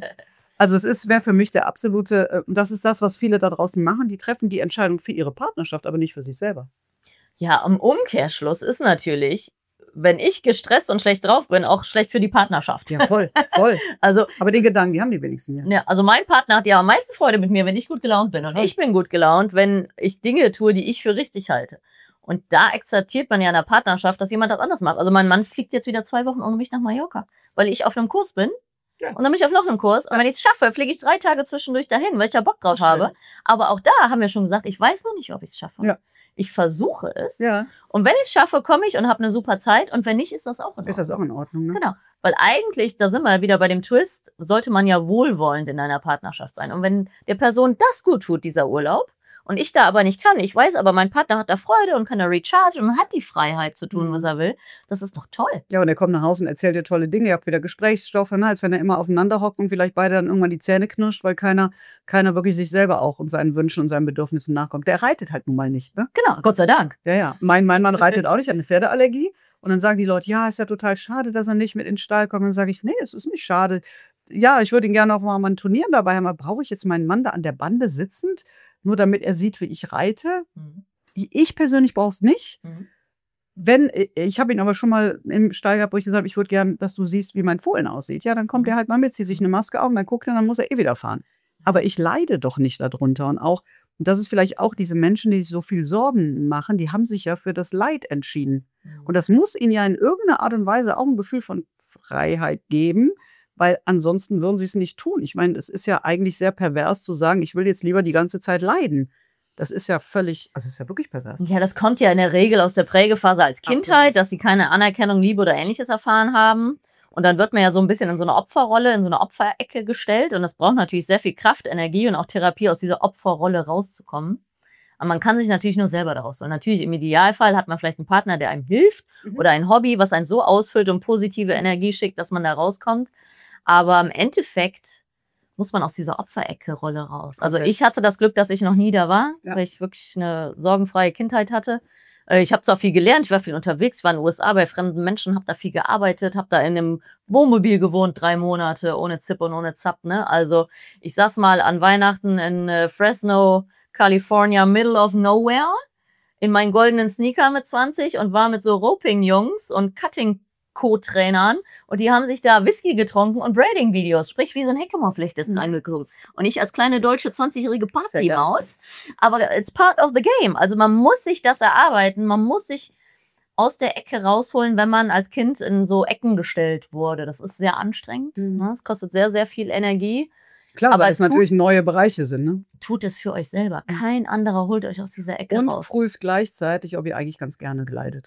[SPEAKER 2] Also es ist, wäre für mich der absolute, äh, das ist das, was viele da draußen machen, die treffen die Entscheidung für ihre Partnerschaft, aber nicht für sich selber.
[SPEAKER 1] Ja, im Umkehrschluss ist natürlich, wenn ich gestresst und schlecht drauf bin, auch schlecht für die Partnerschaft.
[SPEAKER 2] Ja, voll, voll.
[SPEAKER 1] Also,
[SPEAKER 2] Aber den Gedanken, die haben die wenigsten ja.
[SPEAKER 1] ja, also mein Partner hat ja am meisten Freude mit mir, wenn ich gut gelaunt bin. Und
[SPEAKER 2] Voll.
[SPEAKER 1] ich bin gut gelaunt, wenn ich Dinge tue, die ich für richtig halte. Und da akzeptiert man ja in der Partnerschaft, dass jemand das anders macht. Also mein Mann fliegt jetzt wieder zwei Wochen ohne mich nach Mallorca, weil ich auf einem Kurs bin.
[SPEAKER 2] Ja.
[SPEAKER 1] Und dann bin ich auf noch einem Kurs. Und wenn ich es schaffe, fliege ich drei Tage zwischendurch dahin, weil ich da Bock drauf
[SPEAKER 2] Schön.
[SPEAKER 1] habe. Aber auch da haben wir schon gesagt, ich weiß noch nicht, ob ich es schaffe.
[SPEAKER 2] Ja.
[SPEAKER 1] Ich versuche es.
[SPEAKER 2] Ja,
[SPEAKER 1] Und wenn ich es schaffe, komme ich und habe eine super Zeit. Und wenn nicht, ist das auch in Ordnung.
[SPEAKER 2] ist das auch in Ordnung, ne?
[SPEAKER 1] Genau. Weil eigentlich, da sind wir wieder bei dem Twist, sollte man ja wohlwollend in einer Partnerschaft sein. Und wenn der Person das gut tut, dieser Urlaub, und ich da aber nicht kann, ich weiß aber, mein Partner hat da Freude und kann da rechargen und hat die Freiheit zu tun,
[SPEAKER 2] Mhm.
[SPEAKER 1] was er will, das ist doch toll.
[SPEAKER 2] Ja, und er kommt nach Hause und erzählt dir tolle Dinge. Ihr habt wieder Gesprächsstoff, ne? Als wenn er immer aufeinander hockt und vielleicht beide dann irgendwann die Zähne knirscht, weil keiner, keiner wirklich sich selber auch und seinen Wünschen und seinen Bedürfnissen nachkommt. Der reitet halt nun mal nicht, ne?
[SPEAKER 1] Genau, Gott sei Dank.
[SPEAKER 2] Ja, ja. Mein, mein Mann reitet auch nicht, hat eine Pferdeallergie. Und dann sagen die Leute, ja, ist ja total schade, dass er nicht mit in den Stall kommt. Und dann sage ich, nee, es ist nicht schade. Ja, ich würde ihn gerne auch mal an Turnieren dabei haben, aber brauche ich jetzt meinen Mann da an der Bande sitzend, nur damit er sieht, wie ich reite?
[SPEAKER 1] Mhm.
[SPEAKER 2] Ich persönlich brauche es nicht.
[SPEAKER 1] Mhm.
[SPEAKER 2] Wenn, ich habe ihn aber schon mal im Stall gehabt, wo ich gesagt habe, ich würde gerne, dass du siehst, wie mein Fohlen aussieht. Ja, dann kommt er halt mal mit, zieht sich eine Maske auf, dann guckt er, dann muss er eh wieder fahren. Aber ich leide doch nicht darunter. Und auch, und das ist vielleicht auch diese Menschen, die sich so viel Sorgen machen, die haben sich ja für das Leid entschieden. Und das muss ihnen ja in irgendeiner Art und Weise auch ein Gefühl von Freiheit geben, weil ansonsten würden sie es nicht tun. Ich meine, es ist ja eigentlich sehr pervers zu sagen, ich will jetzt lieber die ganze Zeit leiden. Das ist ja völlig, also es ist ja wirklich pervers.
[SPEAKER 1] Ja, das kommt ja in der Regel aus der Prägephase als Kindheit,
[SPEAKER 2] Absolut.
[SPEAKER 1] dass sie keine Anerkennung, Liebe oder Ähnliches erfahren haben. Und dann wird man ja so ein bisschen in so eine Opferrolle, in so eine Opferecke gestellt. Und das braucht natürlich sehr viel Kraft, Energie und auch Therapie, aus dieser Opferrolle rauszukommen. Aber man kann sich natürlich nur selber daraus holen. Natürlich im Idealfall hat man vielleicht einen Partner, der einem hilft
[SPEAKER 2] Mhm.
[SPEAKER 1] oder ein Hobby, was einen so ausfüllt und positive Energie schickt, dass man da rauskommt. Aber im Endeffekt muss man aus dieser Opferecke-Rolle raus. Also
[SPEAKER 2] Komplett.
[SPEAKER 1] ich hatte das Glück, dass ich noch nie da war,
[SPEAKER 2] Ja.
[SPEAKER 1] weil ich wirklich eine sorgenfreie Kindheit hatte. Äh, Ich habe zwar viel gelernt, ich war viel unterwegs, ich war in den U S A bei fremden Menschen, habe da viel gearbeitet, habe da in einem Wohnmobil gewohnt, drei Monate, ohne Zip und ohne Zap. Ne? Also ich saß mal an Weihnachten in äh, Fresno, California, middle of nowhere, in meinen goldenen Sneaker mit zwanzig und war mit so Roping-Jungs und Cutting-Co-Trainern und die haben sich da Whisky getrunken und Braiding-Videos, sprich wie so ein Heckemoor-Pflicht ist
[SPEAKER 2] Mhm.
[SPEAKER 1] angeguckt. Und ich als kleine deutsche zwanzigjährige
[SPEAKER 2] Sehr geil.
[SPEAKER 1] Partymaus. Aber it's part of the game. Also man muss sich das erarbeiten, man muss sich aus der Ecke rausholen, wenn man als Kind in so Ecken gestellt wurde. Das ist sehr anstrengend.
[SPEAKER 2] Mhm.
[SPEAKER 1] Ne? Es kostet sehr, sehr viel Energie.
[SPEAKER 2] Klar,
[SPEAKER 1] Aber
[SPEAKER 2] weil es
[SPEAKER 1] tu-
[SPEAKER 2] natürlich neue Bereiche sind, ne?
[SPEAKER 1] Tut es für euch selber. Kein anderer holt euch aus dieser Ecke
[SPEAKER 2] Und
[SPEAKER 1] raus.
[SPEAKER 2] prüft gleichzeitig, ob ihr eigentlich ganz gerne leidet.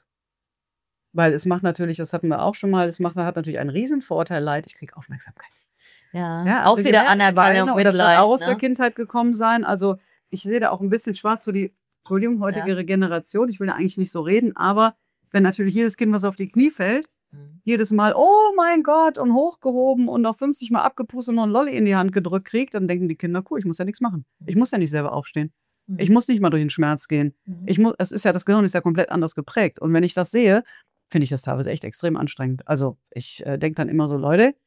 [SPEAKER 2] Weil es macht natürlich, das hatten wir auch schon mal, es macht, hat natürlich einen riesen Vorteil, Leid, ich kriege Aufmerksamkeit.
[SPEAKER 1] Ja,
[SPEAKER 2] Ja,
[SPEAKER 1] auch
[SPEAKER 2] also
[SPEAKER 1] wieder
[SPEAKER 2] gemerkt,
[SPEAKER 1] Anerkennung,
[SPEAKER 2] Weine, und das wird
[SPEAKER 1] Mitleid.
[SPEAKER 2] auch aus der
[SPEAKER 1] Ne?
[SPEAKER 2] Kindheit gekommen sein. Also ich sehe da auch ein bisschen schwarz für die, Entschuldigung, heutige Generation. Ich will da eigentlich nicht so reden, aber wenn natürlich jedes Kind, was auf die Knie fällt,
[SPEAKER 1] Mhm.
[SPEAKER 2] jedes Mal, oh mein Gott, und hochgehoben und noch fünfzig Mal abgepustet und noch ein Lolli in die Hand gedrückt kriegt, dann denken die Kinder, cool, ich muss ja nichts machen. Ich muss ja nicht selber aufstehen.
[SPEAKER 1] Mhm.
[SPEAKER 2] Ich muss nicht mal durch den Schmerz gehen.
[SPEAKER 1] Mhm.
[SPEAKER 2] Ich muss, es ist ja, das Gehirn ist ja komplett anders geprägt. Und wenn ich das sehe, finde ich das teilweise echt extrem anstrengend. Also ich äh, denke dann immer so, Leute,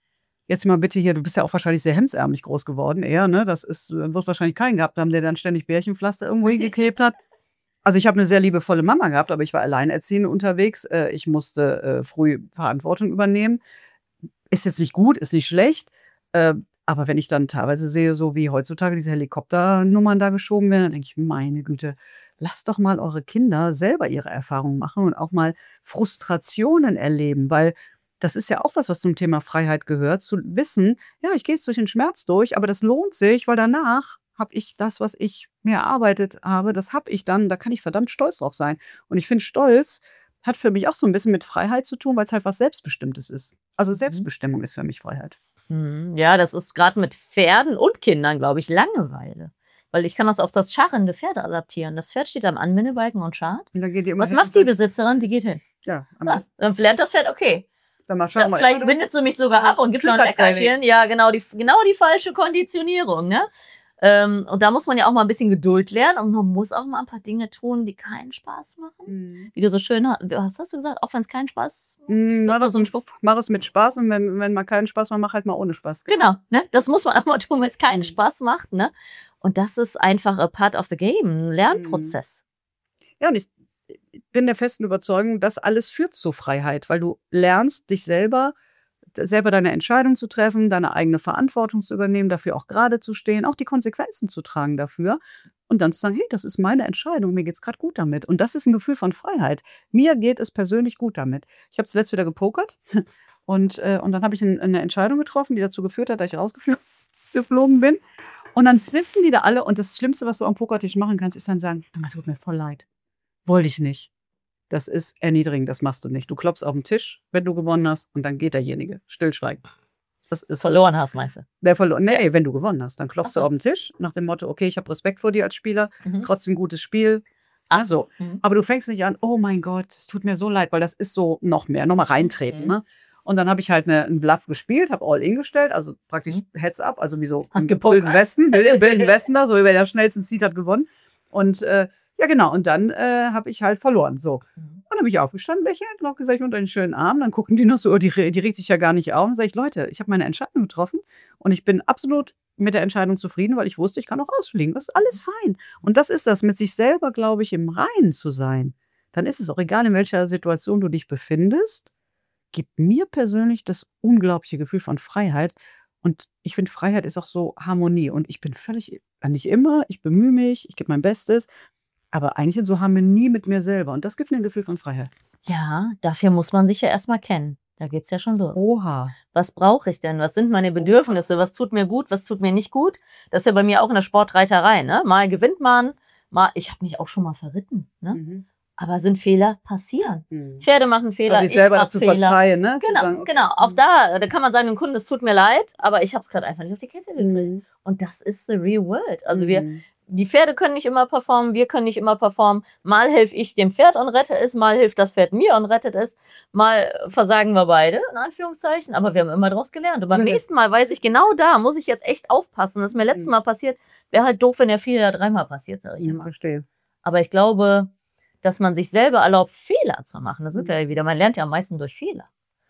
[SPEAKER 2] jetzt mal bitte hier, du bist ja auch wahrscheinlich sehr hemdsärmlich groß geworden eher, ne? Das ist, äh, wird wahrscheinlich keinen gehabt haben, der dann ständig Bärchenpflaster irgendwo hingeklebt hat. Also, ich habe eine sehr liebevolle Mama gehabt, aber ich war alleinerziehend unterwegs. Äh, ich musste, äh, früh Verantwortung übernehmen. Ist jetzt nicht gut, ist nicht schlecht, äh, aber wenn ich dann teilweise sehe, so wie heutzutage diese Helikopternummern da geschoben werden, dann denke ich: „Meine Güte, lasst doch mal eure Kinder selber ihre Erfahrungen machen und auch mal Frustrationen erleben“, weil das ist ja auch was, was zum Thema Freiheit gehört, zu wissen: „Ja, ich gehe jetzt durch den Schmerz durch, aber das lohnt sich, weil danach habe ich das, was ich mir erarbeitet habe, das habe ich dann, da kann ich verdammt stolz drauf sein.“ Und ich finde, Stolz hat für mich auch so ein bisschen mit Freiheit zu tun, weil es halt was Selbstbestimmtes ist. Also,
[SPEAKER 1] Mhm.
[SPEAKER 2] Selbstbestimmung ist für mich Freiheit.
[SPEAKER 1] Mhm. Ja, das ist gerade mit Pferden und Kindern, glaube ich, Langeweile. Weil ich kann das auf das scharrende Pferd adaptieren. Das Pferd steht am Anbindebalken und scharrt.
[SPEAKER 2] Und dann geht ihr immer
[SPEAKER 1] Was
[SPEAKER 2] hin
[SPEAKER 1] macht
[SPEAKER 2] und
[SPEAKER 1] die
[SPEAKER 2] sagt:
[SPEAKER 1] Besitzerin? Die geht hin.
[SPEAKER 2] „Ja, am
[SPEAKER 1] Was?
[SPEAKER 2] besten
[SPEAKER 1] Dann lernt das Pferd, okay,
[SPEAKER 2] dann mal
[SPEAKER 1] da
[SPEAKER 2] schauen wir
[SPEAKER 1] vielleicht bindet sie mich sogar ab und gibt noch ein
[SPEAKER 2] Klickertraining.“
[SPEAKER 1] Leckerchen. Ja, genau die genau die falsche Konditionierung, ne? Ähm, und da muss man ja auch mal ein bisschen Geduld lernen und man muss auch mal ein paar Dinge tun, die keinen Spaß machen.
[SPEAKER 2] Mhm.
[SPEAKER 1] Wie du so schön ha was hast du gesagt? Auch wenn es keinen Spaß macht?
[SPEAKER 2] Hm, mach
[SPEAKER 1] Irgendwo
[SPEAKER 2] das
[SPEAKER 1] so 'n Spruch.
[SPEAKER 2] mach es mit Spaß und wenn wenn mal keinen Spaß macht, mach halt mal ohne Spaß.
[SPEAKER 1] Genau, ne? Das muss man auch mal tun, wenn's keinen
[SPEAKER 2] Mhm.
[SPEAKER 1] Spaß macht, ne? Und das ist einfach a part of the game, 'n
[SPEAKER 2] Mhm.
[SPEAKER 1] Lernprozess.
[SPEAKER 2] Ja, und ich bin der festen Überzeugung, das alles führt zu Freiheit, weil du lernst, dich selber d selber deine Entscheidung zu treffen, deine eigene Verantwortung zu übernehmen, dafür auch gerade zu stehen, auch die Konsequenzen zu tragen dafür und dann zu sagen: „Hey, das ist meine Entscheidung, mir geht's grad gut damit.“ Und das ist 'n Gefühl von Freiheit. Mir geht es persönlich gut damit. Ich habe zuletzt wieder gepokert und, äh und dann habe ich 'n 'ne Entscheidung getroffen, die dazu geführt hat, dass ich rausgeflo geflogen bin. Und dann sitzen die da alle und das Schlimmste, was du am Pokertisch machen kannst, ist dann sagen: „Hör mal, tut mir voll leid. Wollte ich nicht.“ Das ist erniedrigend, das machst du nicht. Du klopfst auf 'n Tisch, wenn du gewonnen hast, und dann geht derjenige. Stillschweigen. Das ist
[SPEAKER 1] Verloren hast, meinst du?
[SPEAKER 2] wer verlo ne, wenn du gewonnen hast, dann
[SPEAKER 1] Ach
[SPEAKER 2] klopfst du
[SPEAKER 1] so.
[SPEAKER 2] auf 'n Tisch nach dem Motto: „Okay, ich habe Respekt vor dir als Spieler,
[SPEAKER 1] Mhm.
[SPEAKER 2] trotzdem gutes Spiel“,
[SPEAKER 1] Ach
[SPEAKER 2] ne, so.
[SPEAKER 1] Mhm.
[SPEAKER 2] Aber du fängst nicht an: „Oh mein Gott, es tut mir so leid“, weil das ist so noch mehr, noch mal reintreten,
[SPEAKER 1] Mhm.
[SPEAKER 2] ne? Und dann habe ich halt 'ne 'n Bluff gespielt, habe All-in gestellt, also praktisch
[SPEAKER 1] Mhm.
[SPEAKER 2] Heads up, also wie so
[SPEAKER 1] Hast
[SPEAKER 2] im
[SPEAKER 1] gepokert.
[SPEAKER 2] Wilden Westen, Wild Wilden Westen da, so wer am schnellsten zieht, hat gewonnen. Und, äh, ja genau, und dann, äh, habe ich halt verloren, so.
[SPEAKER 1] Mhm.
[SPEAKER 2] Und dann bin ich aufgestanden, lächelnd, noch gesagt: „Ich wünsche euch 'n schönen Abend.“ Dann gucken die noch so, oh, die re die regt sich ja gar nicht auf. Dann sage ich: „Leute, ich habe meine Entscheidung getroffen und ich bin absolut mit der Entscheidung zufrieden, weil ich wusste, ich kann auch rausfliegen. Das ist alles fein.“ Und das ist das, mit sich selber, glaube ich, im Reinen zu sein. Dann ist es auch egal, in welcher Situation du dich befindest, gibt mir persönlich das unglaubliche Gefühl von Freiheit. Und ich finde, Freiheit ist auch so Harmonie. Und ich bin völlig äh, nicht immer, ich bemühe mich, ich gebe mein Bestes, aber eigentlich in so Harmonie mit mir selber. Und das gibt mir 'n Gefühl von Freiheit.
[SPEAKER 1] Ja, dafür muss man sich ja erst mal kennen. Da geht's ja schon los.
[SPEAKER 2] Oha.
[SPEAKER 1] Was brauche ich denn? Was sind meine Bedürfnisse? Was tut mir gut? Was tut mir nicht gut? Das ist ja bei mir auch in der Sportreiterei, ne? Mal gewinnt man, mal ich habe mich auch schon mal verritten, ne?
[SPEAKER 2] Mhm.
[SPEAKER 1] Aber sind Fehler passieren.
[SPEAKER 2] Mhm.
[SPEAKER 1] Pferde machen Fehler,
[SPEAKER 2] Also, sich
[SPEAKER 1] ich
[SPEAKER 2] selber das
[SPEAKER 1] mache
[SPEAKER 2] zu
[SPEAKER 1] Fehler.
[SPEAKER 2] verzeihen, ne? Zu
[SPEAKER 1] Genau,
[SPEAKER 2] sagen: „Okay.“
[SPEAKER 1] genau. Auch
[SPEAKER 2] Mhm.
[SPEAKER 1] da da kann man sagen dem Kunden: „Es tut mir leid, aber ich habe es grad einfach nicht auf die Kette gekriegt.“
[SPEAKER 2] Mhm.
[SPEAKER 1] Und das ist the real world. Also, wir
[SPEAKER 2] Mhm.
[SPEAKER 1] die Pferde können nicht immer performen, wir können nicht immer performen. Mal helfe ich dem Pferd und rette es, mal hilft das Pferd mir und rettet es. Mal versagen wir beide, in Anführungszeichen, aber wir haben immer draus gelernt. Und beim
[SPEAKER 2] Ja.
[SPEAKER 1] nächsten Mal weiß ich, genau da muss ich jetzt echt aufpassen. Das ist mir letztes
[SPEAKER 2] Mhm.
[SPEAKER 1] Mal passiert. Wäre halt doof, wenn der Fehler dreimal passiert, sage ich
[SPEAKER 2] Mhm,
[SPEAKER 1] immer.
[SPEAKER 2] verstehe.
[SPEAKER 1] Aber ich glaube, dass man sich selber erlaubt, Fehler zu machen. Da sind
[SPEAKER 2] Mhm.
[SPEAKER 1] wir ja wieder. Man lernt ja am meisten durch Fehler,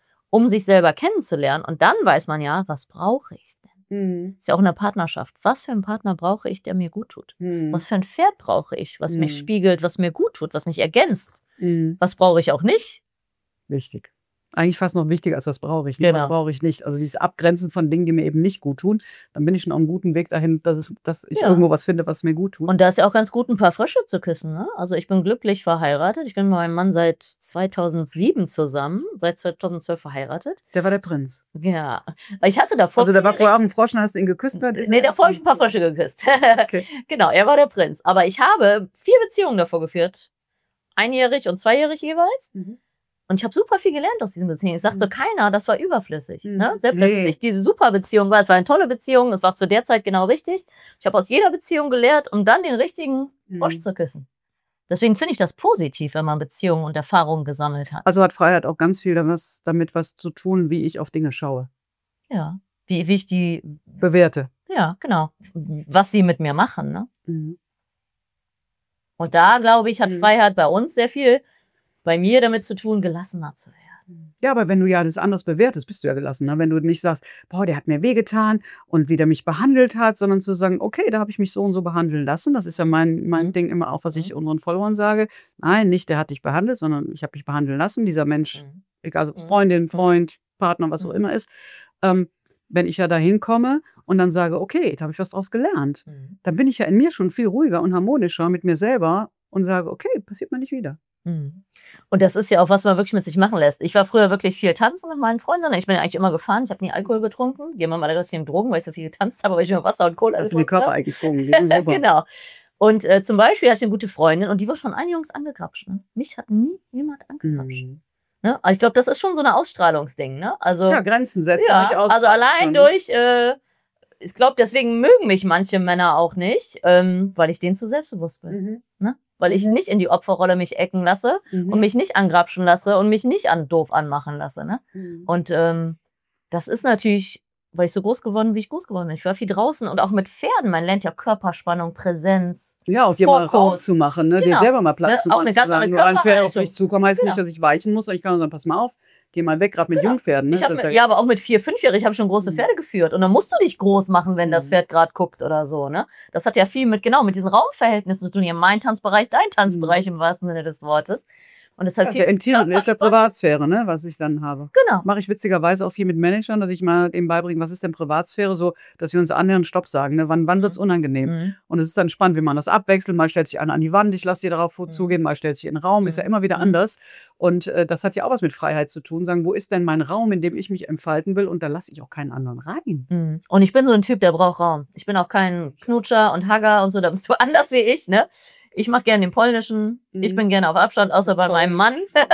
[SPEAKER 1] um sich selber kennenzulernen. Und dann weiß man ja, was brauche ich denn?
[SPEAKER 2] Mhm.
[SPEAKER 1] Ist ja auch in der Partnerschaft. Was für 'n Partner brauche ich, der mir gut tut?
[SPEAKER 2] Mhm.
[SPEAKER 1] Was für 'n Pferd brauche ich, was mich
[SPEAKER 2] Mhm.
[SPEAKER 1] spiegelt, was mir gut tut, was mich ergänzt?
[SPEAKER 2] Mhm.
[SPEAKER 1] Was brauche ich auch nicht?
[SPEAKER 2] Wichtig. Eigentlich fast noch wichtiger als das brauche ich, ne? Was
[SPEAKER 1] Genau.
[SPEAKER 2] brauche ich nicht? Also, dieses Abgrenzen von Dingen, die mir eben nicht gut tun, dann bin ich schon auf 'm guten Weg dahin, dass es dass ich
[SPEAKER 1] Ja.
[SPEAKER 2] irgendwo was finde, was mir gut tut.
[SPEAKER 1] Und da ist ja auch ganz gut, 'n paar Frösche zu küssen, ne? Also, ich bin glücklich verheiratet. Ich bin mit meinem Mann seit zweitausendsieben zusammen, seit zweitausendzwölf verheiratet.
[SPEAKER 2] Der war der Prinz.
[SPEAKER 1] Ja, weil ich hatte davor
[SPEAKER 2] Also, da war
[SPEAKER 1] viele
[SPEAKER 2] vorher
[SPEAKER 1] recht
[SPEAKER 2] auch 'n Frosch und hast du ihn geküsst, dann ist
[SPEAKER 1] ne,
[SPEAKER 2] er
[SPEAKER 1] davor habe ich 'n paar Frösche geküsst.
[SPEAKER 2] Okay.
[SPEAKER 1] Genau, er war der Prinz. Aber ich habe vier Beziehungen davor geführt, einjährig und zweijährig jeweils.
[SPEAKER 2] Mhm.
[SPEAKER 1] Und ich habe super viel gelernt aus diesen Beziehungen. Es sagt so
[SPEAKER 2] Mhm.
[SPEAKER 1] keiner, das war überflüssig, ne?
[SPEAKER 2] Mhm.
[SPEAKER 1] Selbst dass es
[SPEAKER 2] Ne.
[SPEAKER 1] nicht diese super Beziehung war. Es war eine tolle Beziehung, es war zu der Zeit genau richtig. Ich habe aus jeder Beziehung gelehrt, um dann den richtigen Frosch
[SPEAKER 2] Mhm.
[SPEAKER 1] zu küssen. Deswegen finde ich das positiv, wenn man Beziehungen und Erfahrungen gesammelt hat.
[SPEAKER 2] Also, hat Freiheit auch ganz viel da was damit was zu tun, wie ich auf Dinge schaue.
[SPEAKER 1] Ja, wie wie ich die
[SPEAKER 2] Bewerte.
[SPEAKER 1] ja, genau, w was sie mit mir machen, ne?
[SPEAKER 2] Mhm.
[SPEAKER 1] Und da, glaube ich, hat
[SPEAKER 2] Mhm.
[SPEAKER 1] Freiheit bei uns sehr viel bei mir damit zu tun, gelassener zu werden.
[SPEAKER 2] Ja, aber wenn du ja das anders bewertest, bist du ja gelassen. Ne? Wenn du nicht sagst, boah, der hat mir wehgetan und wie der mich behandelt hat, sondern zu sagen, okay, da habe ich mich so und so behandeln lassen. Das ist ja mein, mein
[SPEAKER 1] Mhm.
[SPEAKER 2] Ding immer auch, was ich
[SPEAKER 1] Mhm.
[SPEAKER 2] unseren Followern sage. Nein, nicht der hat dich behandelt, sondern ich habe mich behandeln lassen. Dieser Mensch,
[SPEAKER 1] Mhm.
[SPEAKER 2] egal ob es
[SPEAKER 1] Mhm.
[SPEAKER 2] Freundin,
[SPEAKER 1] Mhm.
[SPEAKER 2] Freund, Partner, was auch
[SPEAKER 1] Mhm.
[SPEAKER 2] immer ist, ähm, wenn ich ja da hinkomme und dann sage, okay, da habe ich was draus gelernt,
[SPEAKER 1] Mhm.
[SPEAKER 2] dann bin ich ja in mir schon viel ruhiger und harmonischer mit mir selber und sage, okay, passiert mir nicht wieder.
[SPEAKER 1] Mhm. Und das ist ja auch was, man wirklich mit sich machen lässt. Ich war früher wirklich viel tanzen mit meinen Freunden. Ich bin ja eigentlich immer gefahren. Ich habe nie Alkohol getrunken. Die haben immer alle richtigen Drogen, weil ich so viel getanzt habe, weil ich immer Wasser und Cola
[SPEAKER 2] Das sind die
[SPEAKER 1] getrunken habe.
[SPEAKER 2] Körpereigenschwungen, die sind super.
[SPEAKER 1] Genau. Und äh, zum Beispiel hatte ich eine gute Freundin und die wird von allen Jungs angegrapscht. Ne? Mich hat nie jemand angegrapscht.
[SPEAKER 2] Mhm.
[SPEAKER 1] Ne? Also ich glaube, das ist schon so ein Ausstrahlungsding. Ne? Also,
[SPEAKER 2] Ja, Grenzen setzen.
[SPEAKER 1] ja,
[SPEAKER 2] nicht
[SPEAKER 1] also
[SPEAKER 2] ausstrahlen
[SPEAKER 1] allein
[SPEAKER 2] schon, ne?
[SPEAKER 1] durch, äh, ich glaube, deswegen mögen mich manche Männer auch nicht, ähm, weil ich denen zu selbstbewusst bin.
[SPEAKER 2] Mhm.
[SPEAKER 1] Ne? Weil ich
[SPEAKER 2] Mhm.
[SPEAKER 1] nicht in die Opferrolle mich ecken lasse
[SPEAKER 2] Mhm.
[SPEAKER 1] und mich nicht angrapschen lasse und mich nicht an doof anmachen lasse. Ne?
[SPEAKER 2] Mhm.
[SPEAKER 1] Und ähm, das ist natürlich, weil ich so groß geworden bin, wie ich groß geworden bin. Ich war viel draußen und auch mit Pferden. Man lernt ja Körperspannung, Präsenz.
[SPEAKER 2] Ja, auf dir mal Raum
[SPEAKER 1] Fokus.
[SPEAKER 2] zu machen, ne? dir
[SPEAKER 1] Genau.
[SPEAKER 2] selber mal Platz
[SPEAKER 1] Ne?
[SPEAKER 2] zu
[SPEAKER 1] Auch
[SPEAKER 2] machen,
[SPEAKER 1] eine
[SPEAKER 2] zu
[SPEAKER 1] ganz andere
[SPEAKER 2] sagen, nur ein Pferd auf
[SPEAKER 1] Körperhaltung.
[SPEAKER 2] mich zukommen, heißt
[SPEAKER 1] Genau.
[SPEAKER 2] nicht, dass ich weichen muss, sondern ich kann sagen, pass mal auf, geh mal weg, gerade mit
[SPEAKER 1] Genau.
[SPEAKER 2] Jungpferden. Ne?
[SPEAKER 1] Ich hab
[SPEAKER 2] Das
[SPEAKER 1] mit,
[SPEAKER 2] ist
[SPEAKER 1] ja, aber auch mit vier, fünfjährig habe ich schon große
[SPEAKER 2] Mhm.
[SPEAKER 1] Pferde geführt. Und dann musst du dich groß machen, wenn das
[SPEAKER 2] Mhm.
[SPEAKER 1] Pferd gerade guckt oder so. Ne? Das hat ja viel mit, genau, mit diesen Raumverhältnissen zu tun. Hier mein Tanzbereich, dein Tanzbereich im wahrsten Sinne des Wortes. Und es hat
[SPEAKER 2] Ja,
[SPEAKER 1] viel
[SPEAKER 2] der
[SPEAKER 1] mit
[SPEAKER 2] Intim und ist der
[SPEAKER 1] Körpersprache.
[SPEAKER 2] Privatsphäre, ne? was ich dann habe.
[SPEAKER 1] Genau.
[SPEAKER 2] Mache ich witzigerweise auch viel mit Managern, dass ich mal dem beibringe, was ist denn Privatsphäre, so, dass wir uns annähernd Stopp sagen. Ne? Wann, wann wird es unangenehm?
[SPEAKER 1] Mhm.
[SPEAKER 2] Und es ist dann spannend, wie man das abwechselt. Mal stellt sich einer an die Wand, ich lasse dir darauf
[SPEAKER 1] Mhm.
[SPEAKER 2] zugehen, mal stellt sich in den Raum, ist ja immer wieder
[SPEAKER 1] Mhm.
[SPEAKER 2] anders. Und äh, das hat ja auch was mit Freiheit zu tun. Sagen, wo ist denn mein Raum, in dem ich mich entfalten will? Und da lasse ich auch keinen anderen rein.
[SPEAKER 1] Mhm. Und ich bin so ein Typ, der braucht Raum. Ich bin auch kein Knutscher und Hagger und so, da bist du anders wie ich, ne? Ich mache gerne den polnischen.
[SPEAKER 2] Mhm.
[SPEAKER 1] Ich bin gerne auf Abstand, außer bei meinem Mann.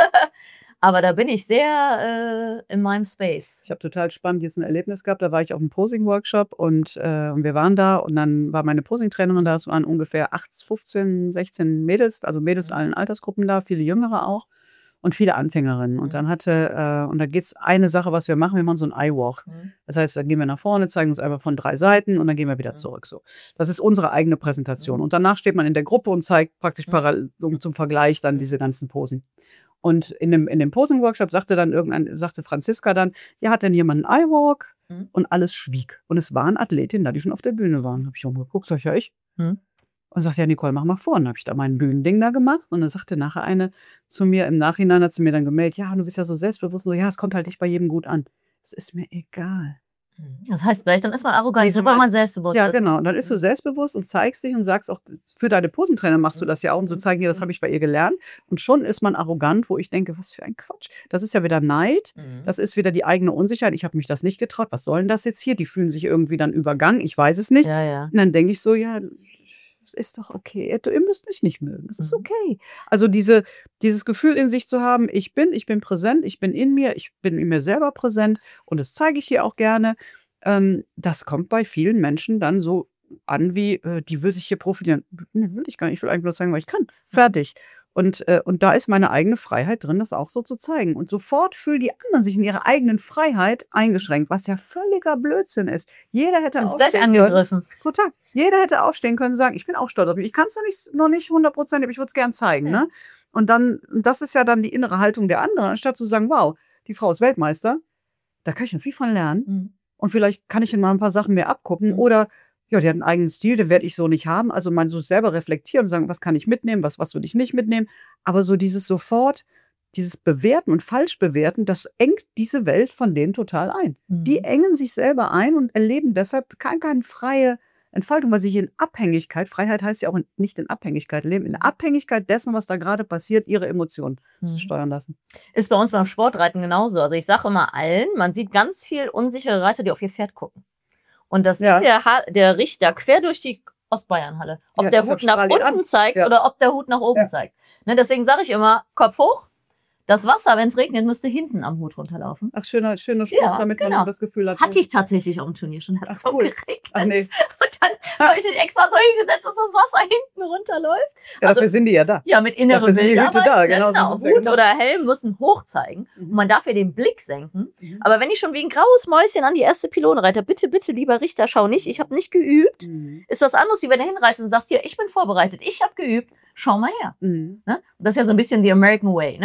[SPEAKER 1] Aber da bin ich sehr äh, in meinem Space.
[SPEAKER 2] Ich habe total spannend jetzt ein Erlebnis gehabt. Da war ich auf einem Posing-Workshop und, äh, und wir waren da und dann war meine Posing-Trainerin da. Es waren ungefähr acht, fünfzehn, sechzehn Mädels, also Mädels in allen Altersgruppen da, viele Jüngere auch und viele Anfängerinnen. Und dann hatte, äh, und da geht es eine Sache, was wir machen, wir machen so einen Eye-Walk.
[SPEAKER 1] Mhm.
[SPEAKER 2] Das heißt, dann gehen wir nach vorne, zeigen uns einfach von drei Seiten und dann gehen wir wieder zurück. So. Das ist unsere eigene Präsentation. Und danach steht man in der Gruppe und zeigt praktisch parallel um, zum Vergleich dann diese ganzen Posen. Und in dem, in dem Posing-Workshop sagte dann irgendein, sagte Franziska dann, ja, hat denn jemand einen Eye-Walk?
[SPEAKER 1] Mhm.
[SPEAKER 2] Und alles schwieg. Und es waren Athletinnen da, die schon auf der Bühne waren. Habe ich umgeguckt, sag ich, ja, ich.
[SPEAKER 1] Mhm.
[SPEAKER 2] Und sagte, ja, Nicole, mach mal vor. Und dann habe ich da mein Bühnending da gemacht. Und dann sagte nachher eine zu mir, im Nachhinein hat sie mir dann gemeldet, ja, du bist ja so selbstbewusst. Und so, ja, es kommt halt nicht bei jedem gut an. Es ist mir egal.
[SPEAKER 1] Das heißt gleich, dann ist man arrogant,
[SPEAKER 2] Diese-
[SPEAKER 1] weil man selbstbewusst
[SPEAKER 2] Ja,
[SPEAKER 1] ist.
[SPEAKER 2] genau. Und dann ist du selbstbewusst und zeigst dich und sagst auch, für deine Posentrainer machst du das ja auch, um zu zeigen, hier, das habe ich bei ihr gelernt. Und schon ist man arrogant, wo ich denke, was für ein Quatsch. Das ist ja wieder Neid.
[SPEAKER 1] Mhm.
[SPEAKER 2] Das ist wieder die eigene Unsicherheit. Ich habe mich das nicht getraut. Was soll denn das jetzt hier? Die fühlen sich irgendwie dann übergangen. Ich weiß es nicht.
[SPEAKER 1] Ja, ja.
[SPEAKER 2] Und dann denke ich so, ja, das ist doch okay. Ihr ihr müsst mich nicht mögen. Das ist
[SPEAKER 1] Mhm.
[SPEAKER 2] okay. Also diese, dieses Gefühl in sich zu haben, ich bin, ich bin präsent, ich bin in mir, ich bin in mir selber präsent und das zeige ich hier auch gerne. Ähm, das kommt bei vielen Menschen dann so an wie, äh, die will sich hier profilieren. Nee, will ich gar nicht. Ich will eigentlich nur zeigen, was ich kann. Fertig. Und, äh, und da ist meine eigene Freiheit drin, das auch so zu zeigen. Und sofort fühlen die anderen sich in ihrer eigenen Freiheit eingeschränkt, was ja völliger Blödsinn ist. Jeder hätte
[SPEAKER 1] Ist gleich
[SPEAKER 2] aufstehen können.
[SPEAKER 1] angegriffen.
[SPEAKER 2] Total. Jeder hätte aufstehen können und sagen, ich bin auch stolz auf mich. Ich kann es noch nicht, noch nicht hundertprozentig, aber ich würde es gern zeigen.
[SPEAKER 1] Ja.
[SPEAKER 2] Ne? Und dann, und das ist ja dann die innere Haltung der anderen, anstatt zu sagen, wow, die Frau ist Weltmeister, da kann ich noch viel von lernen.
[SPEAKER 1] Mhm.
[SPEAKER 2] Und vielleicht kann ich in mal ein paar Sachen mehr abgucken.
[SPEAKER 1] Mhm.
[SPEAKER 2] Oder, ja, die hat einen eigenen Stil, den werde ich so nicht haben. Also man so selber reflektieren und sagen, was kann ich mitnehmen, was, was will ich nicht mitnehmen. Aber so dieses sofort, dieses Bewerten und Falschbewerten, das engt diese Welt von denen total ein.
[SPEAKER 1] Mhm.
[SPEAKER 2] Die engen sich selber ein und erleben deshalb keine, keine freie Entfaltung, weil sie hier in Abhängigkeit, Freiheit heißt ja auch in, nicht in Abhängigkeit leben, in Abhängigkeit dessen, was da gerade passiert, ihre Emotionen
[SPEAKER 1] Mhm.
[SPEAKER 2] steuern lassen.
[SPEAKER 1] Ist bei uns beim Sportreiten genauso. Also ich sage immer allen, man sieht ganz viel unsichere Reiter, die auf ihr Pferd gucken. Und das
[SPEAKER 2] Ja.
[SPEAKER 1] sieht der, ha der Richter quer durch die Ostbayernhalle. Ob
[SPEAKER 2] Ja,
[SPEAKER 1] der
[SPEAKER 2] deshalb
[SPEAKER 1] Hut nach
[SPEAKER 2] strahlt ihn
[SPEAKER 1] unten
[SPEAKER 2] an.
[SPEAKER 1] zeigt
[SPEAKER 2] Ja.
[SPEAKER 1] oder ob der Hut nach oben
[SPEAKER 2] Ja.
[SPEAKER 1] zeigt. Ne, deswegen sage ich immer, Kopf hoch. Das Wasser, wenn es regnet, müsste hinten am Hut runterlaufen.
[SPEAKER 2] Ach, schöner, schöner Spruch,
[SPEAKER 1] Ja,
[SPEAKER 2] damit
[SPEAKER 1] genau.
[SPEAKER 2] man das Gefühl hat.
[SPEAKER 1] Hatte ich tatsächlich auf dem Turnier schon. Hat
[SPEAKER 2] Ach,
[SPEAKER 1] es so
[SPEAKER 2] cool.
[SPEAKER 1] geregnet.
[SPEAKER 2] Ach nee,
[SPEAKER 1] Und dann habe ich den extra so hingesetzt, dass das Wasser hinten runterläuft.
[SPEAKER 2] ja, dafür
[SPEAKER 1] Also-
[SPEAKER 2] sind die ja da.
[SPEAKER 1] Ja, mit inneren
[SPEAKER 2] Dafür sind die Hüte
[SPEAKER 1] Bildarbeit,
[SPEAKER 2] da,
[SPEAKER 1] ne?
[SPEAKER 2] genau so
[SPEAKER 1] Genau,
[SPEAKER 2] sind's ja
[SPEAKER 1] Hut
[SPEAKER 2] gemacht.
[SPEAKER 1] oder Helm müssen hoch zeigen.
[SPEAKER 2] Mhm.
[SPEAKER 1] Und man darf ja den Blick senken.
[SPEAKER 2] Mhm.
[SPEAKER 1] Aber wenn ich schon wie ein graues Mäuschen an die erste Pylone reite, bitte, bitte, lieber Richter, schau nicht, ich habe nicht geübt.
[SPEAKER 2] Mhm.
[SPEAKER 1] Ist das anderes, wie wenn du hinreißt und sagst, hier, ich bin vorbereitet, ich habe geübt, schau mal her.
[SPEAKER 2] Mhm.
[SPEAKER 1] Ne? Und das ist ja so ein bisschen the American way, ne?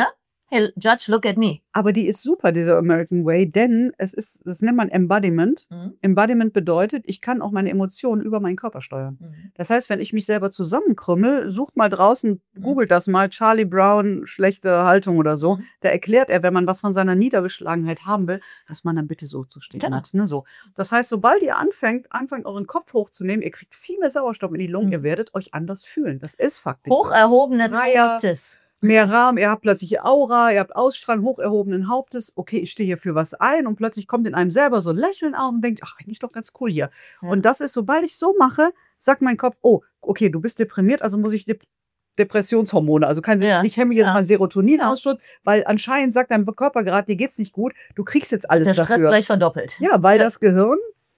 [SPEAKER 1] hey, Judge, look at me.
[SPEAKER 2] Aber die ist super, diese American Way, denn es ist, das nennt man Embodiment.
[SPEAKER 1] Mhm.
[SPEAKER 2] Embodiment bedeutet, ich kann auch meine Emotionen über meinen Körper steuern.
[SPEAKER 1] Mhm.
[SPEAKER 2] Das heißt, wenn ich mich selber zusammenkrümmel, sucht mal draußen, googelt das mal, Charlie Brown, schlechte Haltung oder so,
[SPEAKER 1] Mhm.
[SPEAKER 2] da erklärt er, wenn man was von seiner Niedergeschlagenheit haben will, dass man dann bitte so zu stehen
[SPEAKER 1] Genau.
[SPEAKER 2] hat. Ne, so. Das heißt, sobald ihr anfängt, anfangt, euren Kopf hochzunehmen, ihr kriegt viel mehr Sauerstoff in die Lungen,
[SPEAKER 1] Mhm.
[SPEAKER 2] ihr werdet euch anders fühlen. Das ist faktisch.
[SPEAKER 1] Hoch erhobenen
[SPEAKER 2] Freier,
[SPEAKER 1] Hauptes.
[SPEAKER 2] mehr Rahmen, ihr habt plötzlich Aura, ihr habt Ausstrahlung hoch erhobenen Hauptes. Okay, ich stehe hier für was ein und plötzlich kommt in einem selber so ein Lächeln auf und denkt, ach, eigentlich doch ganz cool hier.
[SPEAKER 1] Ja.
[SPEAKER 2] Und das ist, sobald ich so mache, sagt mein Kopf, oh, okay, du bist deprimiert, also muss ich Dep Depressionshormone, also kann
[SPEAKER 1] Ja.
[SPEAKER 2] ich hemme jetzt
[SPEAKER 1] Ja.
[SPEAKER 2] mal Serotonin
[SPEAKER 1] Ja.
[SPEAKER 2] ausschütt, weil anscheinend sagt dein Körper gerade, dir geht's nicht gut, du kriegst jetzt alles
[SPEAKER 1] Der Stress
[SPEAKER 2] dafür.
[SPEAKER 1] gleich verdoppelt.
[SPEAKER 2] Ja, weil
[SPEAKER 1] Ja.
[SPEAKER 2] das Gehirn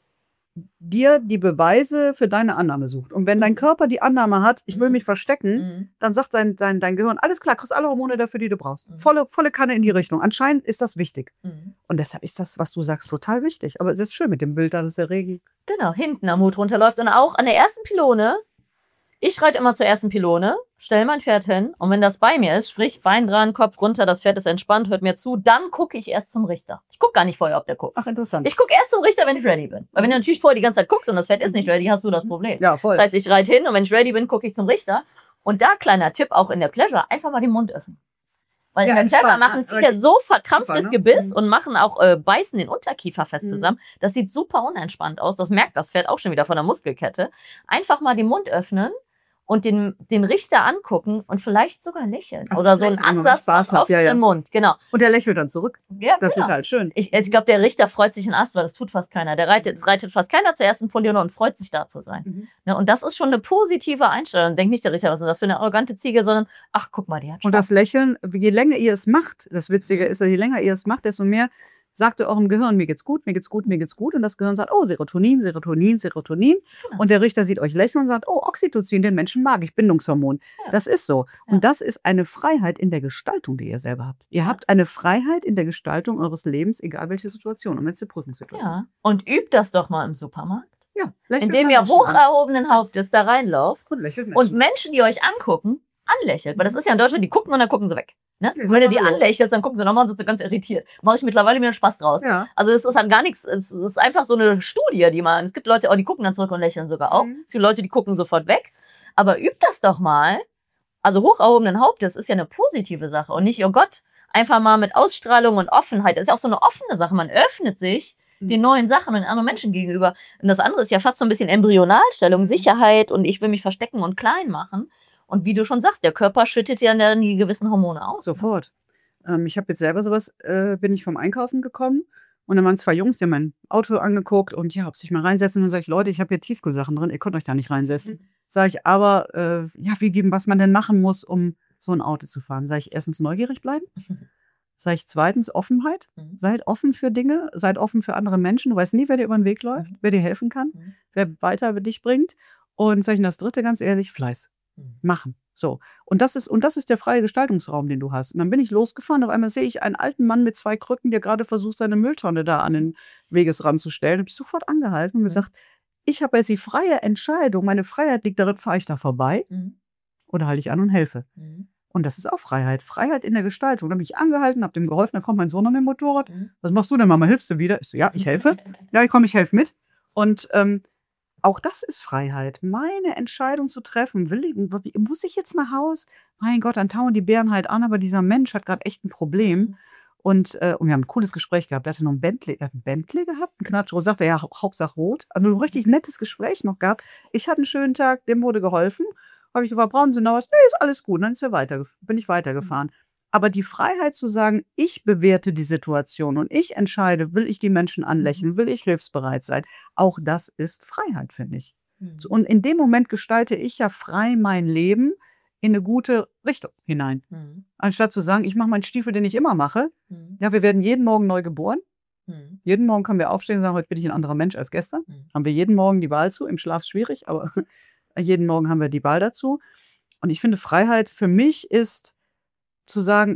[SPEAKER 2] dir die Beweise für deine Annahme sucht. Und wenn dein
[SPEAKER 1] Mhm.
[SPEAKER 2] Körper die Annahme hat, ich will
[SPEAKER 1] Mhm.
[SPEAKER 2] mich verstecken,
[SPEAKER 1] Mhm.
[SPEAKER 2] dann sagt dein, dein, dein Gehirn, alles klar, kriegst alle Hormone dafür, die du brauchst.
[SPEAKER 1] Mhm.
[SPEAKER 2] Volle, volle Kanne in die Richtung. Anscheinend ist das wichtig.
[SPEAKER 1] Mhm.
[SPEAKER 2] Und deshalb ist das, was du sagst, total wichtig. Aber es ist schön mit dem Bild, da ist der Regen.
[SPEAKER 1] Genau, hinten am Hut runterläuft und auch an der ersten Pylone. Ich reite immer zur ersten Pylone, stelle mein Pferd hin und wenn das bei mir ist, sprich Bein dran, Kopf runter, das Pferd ist entspannt, hört mir zu, dann gucke ich erst zum Richter. Ich gucke gar nicht vorher, ob der guckt.
[SPEAKER 2] Ach, interessant.
[SPEAKER 1] Ich gucke erst zum Richter, wenn ich ready bin. Weil wenn du natürlich vorher die ganze Zeit guckst und das Pferd ist nicht ready, hast du das Problem.
[SPEAKER 2] Ja, voll.
[SPEAKER 1] Das heißt, ich reite hin und wenn ich ready bin, gucke ich zum Richter. Und da, kleiner Tipp, auch in der Pleasure, einfach mal den Mund öffnen. Weil
[SPEAKER 2] Ja,
[SPEAKER 1] in der Pleasure
[SPEAKER 2] entspannt,
[SPEAKER 1] machen
[SPEAKER 2] ja,
[SPEAKER 1] viele so verkrampftes
[SPEAKER 2] super, ne?
[SPEAKER 1] Gebiss
[SPEAKER 2] Mhm.
[SPEAKER 1] und machen auch, äh, beißen den Unterkiefer fest
[SPEAKER 2] Mhm.
[SPEAKER 1] zusammen. Das sieht super unentspannt aus. Das merkt das Pferd auch schon wieder von der Muskelkette. Einfach mal den Mund öffnen und den, den Richter angucken und vielleicht sogar lächeln.
[SPEAKER 2] Ach,
[SPEAKER 1] Oder so einen
[SPEAKER 2] lächeln, wenn man
[SPEAKER 1] Ansatz
[SPEAKER 2] Spaß
[SPEAKER 1] auf
[SPEAKER 2] hat, ja, ja.
[SPEAKER 1] den Mund. Genau.
[SPEAKER 2] Und der lächelt dann zurück.
[SPEAKER 1] Ja,
[SPEAKER 2] Das ist
[SPEAKER 1] genau.
[SPEAKER 2] total schön.
[SPEAKER 1] Ich, ich glaube, der Richter freut sich in Ast, weil das tut fast keiner. Der reitet, es reitet fast keiner zur ersten Pylone und freut sich, da zu sein.
[SPEAKER 2] Mhm.
[SPEAKER 1] Ne, und das ist schon eine positive Einstellung. Denkt nicht der Richter, was ist das für eine arrogante Ziege, sondern, ach, guck mal, die hat Spaß.
[SPEAKER 2] Und das Lächeln, je länger ihr es macht, das Witzige ist, je länger ihr es macht, desto mehr sagt ihr eurem Gehirn, mir geht's gut, mir geht's gut, mir geht's gut. Und das Gehirn sagt, oh, Serotonin, Serotonin, Serotonin.
[SPEAKER 1] Genau.
[SPEAKER 2] Und der Richter sieht euch lächeln und sagt, oh, Oxytocin, den Menschen mag ich, Bindungshormon.
[SPEAKER 1] Ja.
[SPEAKER 2] Das ist so.
[SPEAKER 1] Ja.
[SPEAKER 2] Und das ist eine Freiheit in der Gestaltung, die ihr selber habt. Ihr
[SPEAKER 1] Ja.
[SPEAKER 2] habt eine Freiheit in der Gestaltung eures Lebens, egal welche Situation. Und jetzt die Prüfungssituation.
[SPEAKER 1] Ja. Und übt das doch mal im Supermarkt.
[SPEAKER 2] Ja, lächelt
[SPEAKER 1] Indem
[SPEAKER 2] mal
[SPEAKER 1] ihr
[SPEAKER 2] Menschen
[SPEAKER 1] hoch
[SPEAKER 2] an.
[SPEAKER 1] erhobenen Hauptes da reinlauft
[SPEAKER 2] Und lächelt
[SPEAKER 1] und
[SPEAKER 2] Menschen.
[SPEAKER 1] Menschen, die euch angucken, anlächelt. Weil das ist ja in Deutschland, die gucken und dann gucken sie weg. Ne?
[SPEAKER 2] Ja,
[SPEAKER 1] Und wenn du die
[SPEAKER 2] sag mal so.
[SPEAKER 1] anlächelst, dann gucken sie nochmal und sind so ganz irritiert. Mache ich mittlerweile mir Spaß draus.
[SPEAKER 2] Ja.
[SPEAKER 1] Also es ist halt gar nichts, es ist einfach so eine Studie, die man, es gibt Leute, oh, die gucken dann zurück und lächeln sogar auch.
[SPEAKER 2] Mhm.
[SPEAKER 1] Es gibt Leute, die gucken sofort weg. Aber übt das doch mal. Also hoch erhobenen Hauptes ist ja eine positive Sache und nicht, oh Gott, einfach mal mit Ausstrahlung und Offenheit. Das ist ja auch so eine offene Sache. Man öffnet sich
[SPEAKER 2] Mhm.
[SPEAKER 1] den neuen Sachen und den anderen Menschen gegenüber. Und das andere ist ja fast so ein bisschen Embryonalstellung, Sicherheit und ich will mich verstecken und klein machen. Und wie du schon sagst, der Körper schüttet ja dann die gewissen Hormone aus.
[SPEAKER 2] Sofort. Ähm, ich habe jetzt selber sowas, äh, bin ich vom Einkaufen gekommen und dann waren zwei Jungs, die haben mein Auto angeguckt und ja, ob sich mal reinsetzen. Und dann sage ich, Leute, ich habe hier Tiefkühlsachen drin, ihr könnt euch da nicht reinsetzen.
[SPEAKER 1] Mhm.
[SPEAKER 2] Sage ich, aber äh, ja, wie, wie, was man denn machen muss, um so ein Auto zu fahren. Sage ich, erstens neugierig bleiben. Sage ich, zweitens Offenheit.
[SPEAKER 1] Mhm.
[SPEAKER 2] Seid offen für Dinge, seid offen für andere Menschen. Du weißt nie, wer dir über den Weg läuft,
[SPEAKER 1] Mhm.
[SPEAKER 2] wer dir helfen kann,
[SPEAKER 1] Mhm.
[SPEAKER 2] wer weiter dich bringt. Und sage ich, das dritte, ganz ehrlich, Fleiß.
[SPEAKER 1] Mhm.
[SPEAKER 2] Machen. So. Und das ist, und das ist der freie Gestaltungsraum, den du hast. Und dann bin ich losgefahren. Auf einmal sehe ich einen alten Mann mit zwei Krücken, der gerade versucht, seine Mülltonne da an den Wegesrand zu stellen. Habe ich sofort angehalten und
[SPEAKER 1] Mhm.
[SPEAKER 2] gesagt, ich habe jetzt die freie Entscheidung. Meine Freiheit liegt darin, fahre ich da vorbei
[SPEAKER 1] Mhm.
[SPEAKER 2] oder halte ich an und helfe.
[SPEAKER 1] Mhm.
[SPEAKER 2] Und das ist auch Freiheit. Freiheit in der Gestaltung. Da habe ich angehalten, habe dem geholfen, dann kommt mein Sohn an dem Motorrad.
[SPEAKER 1] Mhm.
[SPEAKER 2] Was machst du denn, Mama? Hilfst du wieder? Ich so, ja, ich helfe. Ja, ich komme, ich helfe mit. Und ähm, auch das ist Freiheit. Meine Entscheidung zu treffen. Will ich, wie- muss ich jetzt nach Haus? Mein Gott, dann tauen die Bären halt an, aber dieser Mensch hat gerade echt ein Problem. Und, äh, und wir haben ein cooles Gespräch gehabt. Der hatte noch ein Bentley, er hat ein Bentley gehabt, ein Knatschro, sagte er, ja, Hau- Hauptsache rot. Also ein richtig nettes Gespräch noch gehabt. Ich hatte einen schönen Tag, dem wurde geholfen. Habe ich gefragt, brauchen Sie noch was? Nee, ist alles gut. Und dann ist er weiter, bin ich weitergefahren. Aber die Freiheit zu sagen, ich bewerte die Situation und ich entscheide, will ich die Menschen anlächeln, will ich hilfsbereit sein, auch das ist Freiheit, finde ich. So,
[SPEAKER 1] Mhm.
[SPEAKER 2] und in dem Moment gestalte ich ja frei mein Leben in eine gute Richtung hinein.
[SPEAKER 1] Mhm.
[SPEAKER 2] Anstatt zu sagen, ich mache meinen Stiefel, den ich immer mache.
[SPEAKER 1] Mhm.
[SPEAKER 2] Ja, wir werden jeden Morgen neu geboren.
[SPEAKER 1] Mhm.
[SPEAKER 2] Jeden Morgen können wir aufstehen und sagen, heute bin ich ein anderer Mensch als gestern.
[SPEAKER 1] Mhm.
[SPEAKER 2] Haben wir jeden Morgen die Wahl zu. Im Schlaf schwierig, aber jeden Morgen haben wir die Wahl dazu. Und ich finde, Freiheit für mich ist zu sagen,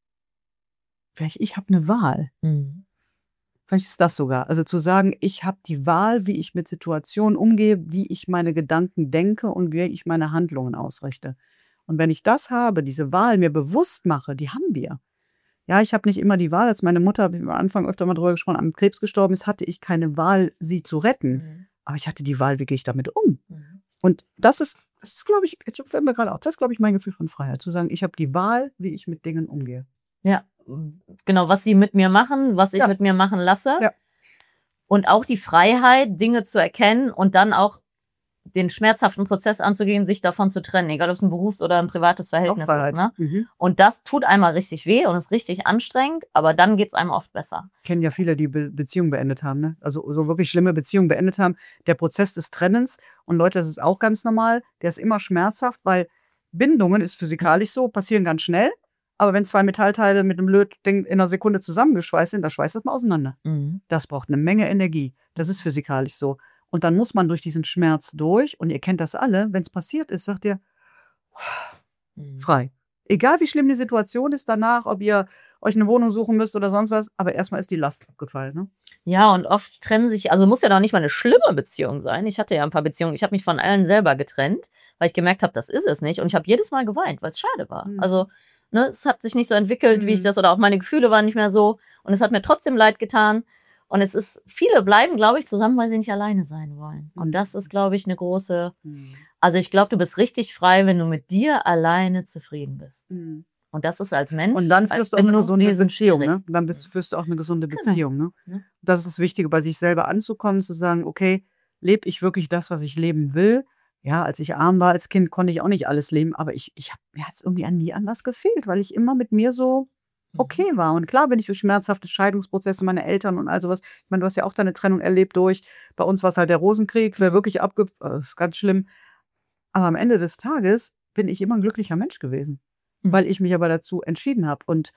[SPEAKER 2] vielleicht ich habe eine Wahl.
[SPEAKER 1] Mhm.
[SPEAKER 2] Vielleicht ist das sogar. Also zu sagen, ich habe die Wahl, wie ich mit Situationen umgehe, wie ich meine Gedanken denke und wie ich meine Handlungen ausrichte. Und wenn ich das habe, diese Wahl mir bewusst mache, die haben wir, ja, ich habe nicht immer die Wahl. Als meine Mutter, habe ich am Anfang öfter mal drüber gesprochen, an Krebs gestorben ist, hatte ich keine Wahl, sie zu retten.
[SPEAKER 1] Mhm.
[SPEAKER 2] Aber ich hatte die Wahl, wie gehe ich damit um?
[SPEAKER 1] Mhm.
[SPEAKER 2] Und das ist, das ist, glaube ich, jetzt fällt mir gerade auf, das ist, glaube ich, mein Gefühl von Freiheit. Zu sagen, ich habe die Wahl, wie ich mit Dingen umgehe.
[SPEAKER 1] Ja, genau, was sie mit mir machen, was ich
[SPEAKER 2] Ja.
[SPEAKER 1] mit mir machen lasse.
[SPEAKER 2] Ja.
[SPEAKER 1] Und auch die Freiheit, Dinge zu erkennen und dann auch den schmerzhaften Prozess anzugehen, sich davon zu trennen, egal ob es ein Berufs- oder ein privates Verhältnis ist.
[SPEAKER 2] Freiheit.
[SPEAKER 1] Ne?
[SPEAKER 2] Mhm.
[SPEAKER 1] Und das tut einmal richtig weh und ist richtig anstrengend, aber dann geht es einem oft besser.
[SPEAKER 2] Kennen ja viele, die Be Beziehungen beendet haben, ne? Also so wirklich schlimme Beziehungen beendet haben. Der Prozess des Trennens, und Leute, das ist auch ganz normal, der ist immer schmerzhaft, weil Bindungen, ist physikalisch so, passieren ganz schnell. Aber wenn zwei Metallteile mit einem Lötding in einer Sekunde zusammengeschweißt sind, dann schweißt das mal auseinander.
[SPEAKER 1] Mhm.
[SPEAKER 2] Das braucht eine Menge Energie. Das ist physikalisch so. Und dann muss man durch diesen Schmerz durch. Und ihr kennt das alle. Wenn es passiert ist, sagt ihr,
[SPEAKER 1] Mhm.
[SPEAKER 2] frei. Egal wie schlimm die Situation ist danach, ob ihr euch eine Wohnung suchen müsst oder sonst was. Aber erstmal ist die Last abgefallen. Ne?
[SPEAKER 1] Ja, und oft trennen sich, also muss ja doch nicht mal eine schlimme Beziehung sein. Ich hatte ja ein paar Beziehungen, ich habe mich von allen selber getrennt, weil ich gemerkt habe, das ist es nicht. Und ich habe jedes Mal geweint, weil es schade war.
[SPEAKER 2] Mhm.
[SPEAKER 1] Also, ne, es hat sich nicht so entwickelt, wie ich
[SPEAKER 2] Mhm.
[SPEAKER 1] das, oder auch meine Gefühle waren nicht mehr so. Und es hat mir trotzdem leid getan. Und es ist, viele bleiben, glaube ich, zusammen, weil sie nicht alleine sein wollen. Und
[SPEAKER 2] Mhm.
[SPEAKER 1] das ist, glaube ich, eine große,
[SPEAKER 2] Mhm.
[SPEAKER 1] also ich glaube, du bist richtig frei, wenn du mit dir alleine zufrieden bist.
[SPEAKER 2] Mhm.
[SPEAKER 1] Und das ist als Mensch,
[SPEAKER 2] Und dann
[SPEAKER 1] als
[SPEAKER 2] führst du auch eine gesunde
[SPEAKER 1] Bindungswesen
[SPEAKER 2] Beziehung.
[SPEAKER 1] schwierig.
[SPEAKER 2] Ne? Dann bist, führst du auch eine gesunde
[SPEAKER 1] Genau.
[SPEAKER 2] Beziehung. Ne?
[SPEAKER 1] Ja.
[SPEAKER 2] Das ist das Wichtige, bei sich selber anzukommen, zu sagen, okay, lebe ich wirklich das, was ich leben will? Ja, als ich arm war als Kind, konnte ich auch nicht alles leben, aber ich, ich habe mir hat es irgendwie an nie anders gefehlt, weil ich immer mit mir so
[SPEAKER 1] Mhm.
[SPEAKER 2] okay war. Und klar bin ich durch schmerzhafte Scheidungsprozesse meiner Eltern und all sowas. Ich meine, du hast ja auch deine Trennung erlebt durch. Bei uns war es halt der Rosenkrieg, wäre wirklich abge äh, ganz schlimm. Aber am Ende des Tages bin ich immer ein glücklicher Mensch gewesen,
[SPEAKER 1] Mhm.
[SPEAKER 2] weil ich mich aber dazu entschieden habe. Und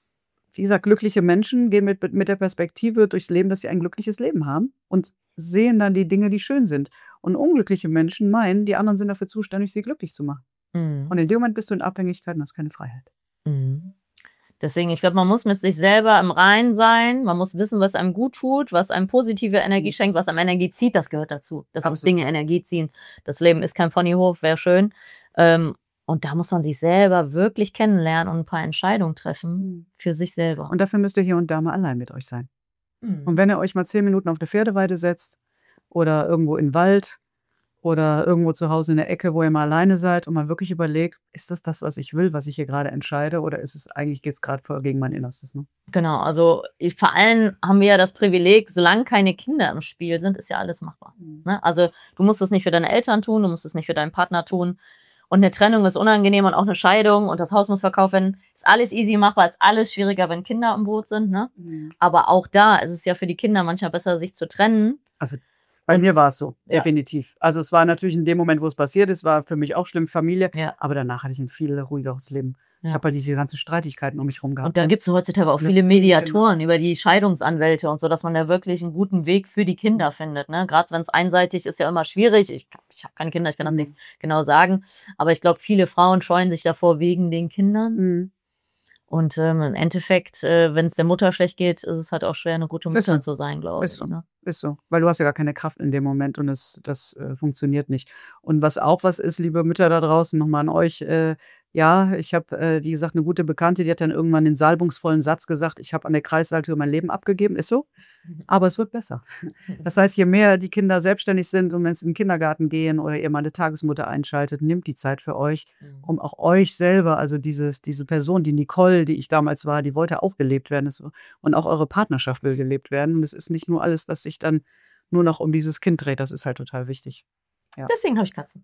[SPEAKER 2] wie gesagt, glückliche Menschen gehen mit, mit der Perspektive durchs Leben, dass sie ein glückliches Leben haben und sehen dann die Dinge, die schön sind. Und unglückliche Menschen meinen, die anderen sind dafür zuständig, sie glücklich zu machen. Und
[SPEAKER 1] Mhm.
[SPEAKER 2] in dem Moment bist du in Abhängigkeit und hast keine Freiheit.
[SPEAKER 1] Mhm. Deswegen, ich glaube, man muss mit sich selber im Reinen sein. Man muss wissen, was einem gut tut, was einem positive Energie
[SPEAKER 2] Mhm.
[SPEAKER 1] schenkt, was einem Energie zieht. Das gehört dazu, dass auch
[SPEAKER 2] Absolut.
[SPEAKER 1] Dinge Energie ziehen. Das Leben ist kein Ponyhof, wäre schön. Ähm, und da muss man sich selber wirklich kennenlernen und ein paar Entscheidungen treffen
[SPEAKER 2] Mhm.
[SPEAKER 1] für sich selber.
[SPEAKER 2] Und dafür müsst ihr hier und da mal allein mit euch sein. Und
[SPEAKER 1] Mhm.
[SPEAKER 2] wenn ihr euch mal zehn Minuten auf eine Pferdeweide setzt oder irgendwo in den Wald oder irgendwo zu Hause in der Ecke, wo ihr mal alleine seid und mal wirklich überlegt, ist das das, was ich will, was ich hier gerade entscheide, oder ist es eigentlich, geht es gerade voll gegen mein Innerstes? Ne?
[SPEAKER 1] Genau, also ich, vor allem haben wir ja das Privileg, solange keine Kinder im Spiel sind, ist ja alles machbar.
[SPEAKER 2] Mhm.
[SPEAKER 1] Ne? Also du musst es nicht für deine Eltern tun, du musst es nicht für deinen Partner tun. Und eine Trennung ist unangenehm und auch eine Scheidung und das Haus muss verkauft werden. Ist alles easy machbar, ist alles schwieriger, wenn Kinder im Boot sind. Ne?
[SPEAKER 2] Mhm.
[SPEAKER 1] Aber auch da ist es ja für die Kinder manchmal besser, sich zu trennen.
[SPEAKER 2] Also bei mir war es so,
[SPEAKER 1] Ja.
[SPEAKER 2] definitiv. Also es war natürlich in dem Moment, wo es passiert ist, war für mich auch schlimm, Familie.
[SPEAKER 1] Ja.
[SPEAKER 2] Aber danach hatte ich ein viel ruhigeres Leben. Ich
[SPEAKER 1] Ja.
[SPEAKER 2] habe halt diese ganzen Streitigkeiten um mich rum gehabt.
[SPEAKER 1] Und da gibt es heutzutage auch
[SPEAKER 2] Ja,
[SPEAKER 1] viele
[SPEAKER 2] genau.
[SPEAKER 1] Mediatoren über die Scheidungsanwälte und so, dass man da wirklich einen guten Weg für die Kinder findet. Ne? Gerade wenn es einseitig ist, ja immer schwierig. Ich, ich habe keine Kinder, ich kann das
[SPEAKER 2] Mhm.
[SPEAKER 1] nicht genau sagen. Aber ich glaube, viele Frauen scheuen sich davor wegen den Kindern.
[SPEAKER 2] Mhm.
[SPEAKER 1] Und ähm, im Endeffekt, äh, wenn es der Mutter schlecht geht, ist es halt auch schwer, eine gute
[SPEAKER 2] Ist
[SPEAKER 1] Mutter
[SPEAKER 2] so.
[SPEAKER 1] zu sein, glaube
[SPEAKER 2] Ist
[SPEAKER 1] ich.
[SPEAKER 2] so.
[SPEAKER 1] Ne?
[SPEAKER 2] Ist so. Weil du hast ja gar keine Kraft in dem Moment und es, das äh, funktioniert nicht. Und was auch was ist, liebe Mütter da draußen, nochmal an euch, äh, ja, ich habe, äh, wie gesagt, eine gute Bekannte, die hat dann irgendwann den salbungsvollen Satz gesagt, ich habe an der Kreissaltür mein Leben abgegeben, ist so. Aber es wird besser. Das heißt, je mehr die Kinder selbstständig sind und wenn sie in den Kindergarten gehen oder ihr mal eine Tagesmutter einschaltet, nimmt die Zeit für euch,
[SPEAKER 1] Mhm.
[SPEAKER 2] um auch euch selber, also dieses, diese Person, die Nicole, die ich damals war, die wollte auch gelebt werden. Das, und auch eure Partnerschaft will gelebt werden. Und es ist nicht nur alles, dass sich dann nur noch um dieses Kind dreht. Das ist halt total wichtig. Ja.
[SPEAKER 1] Deswegen habe ich Katzen.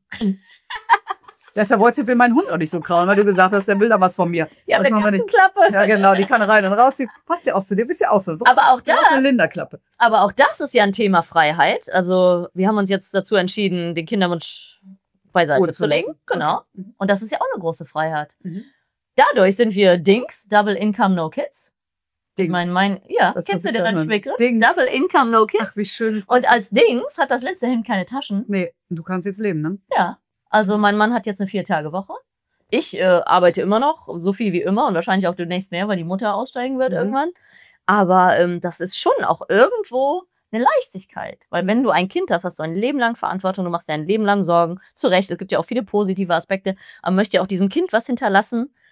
[SPEAKER 2] Deshalb wollte ich meinen Hund auch nicht so kraulen, weil du gesagt hast, der will da was von mir.
[SPEAKER 1] Ja,
[SPEAKER 2] Was
[SPEAKER 1] mit
[SPEAKER 2] machen wir nicht?
[SPEAKER 1] Katzenklappe.
[SPEAKER 2] Ja, genau, die kann rein und raus. Die passt ja auch zu dir, bist ja auch so. Du
[SPEAKER 1] Aber auch
[SPEAKER 2] du hast eine
[SPEAKER 1] das,
[SPEAKER 2] Linderklappe.
[SPEAKER 1] aber auch das ist ja ein Thema Freiheit. Also wir haben uns jetzt dazu entschieden, den Kinderwunsch beiseite
[SPEAKER 2] Ruhe
[SPEAKER 1] zu
[SPEAKER 2] zu
[SPEAKER 1] legen.
[SPEAKER 2] lassen.
[SPEAKER 1] Genau.
[SPEAKER 2] Mhm.
[SPEAKER 1] Und das ist ja auch eine große Freiheit.
[SPEAKER 2] Mhm.
[SPEAKER 1] Dadurch sind wir Dinks, Double Income, No Kids. Ich
[SPEAKER 2] Dings.
[SPEAKER 1] meine, mein, ja,
[SPEAKER 2] Das
[SPEAKER 1] kennst
[SPEAKER 2] hab
[SPEAKER 1] du
[SPEAKER 2] ich
[SPEAKER 1] den
[SPEAKER 2] gehört.
[SPEAKER 1] Begriff?
[SPEAKER 2] Dings.
[SPEAKER 1] Double Income, No Kids.
[SPEAKER 2] Ach, wie schön ist das.
[SPEAKER 1] Und als Dings hat das letzte Hemd keine Taschen.
[SPEAKER 2] Nee, du kannst jetzt leben, ne?
[SPEAKER 1] Ja. Also mein Mann hat jetzt eine Vier-Tage-Woche. Ich äh, arbeite immer noch, so viel wie immer und wahrscheinlich auch demnächst mehr, weil die Mutter aussteigen wird
[SPEAKER 2] Mhm.
[SPEAKER 1] irgendwann. Aber ähm, das ist schon auch irgendwo eine Leichtigkeit. Weil wenn du ein Kind hast, hast du ein Leben lang Verantwortung, du machst dir ein Leben lang Sorgen. Zu Recht, es gibt ja auch viele positive Aspekte, aber man möchte ja auch diesem Kind was hinterlassen.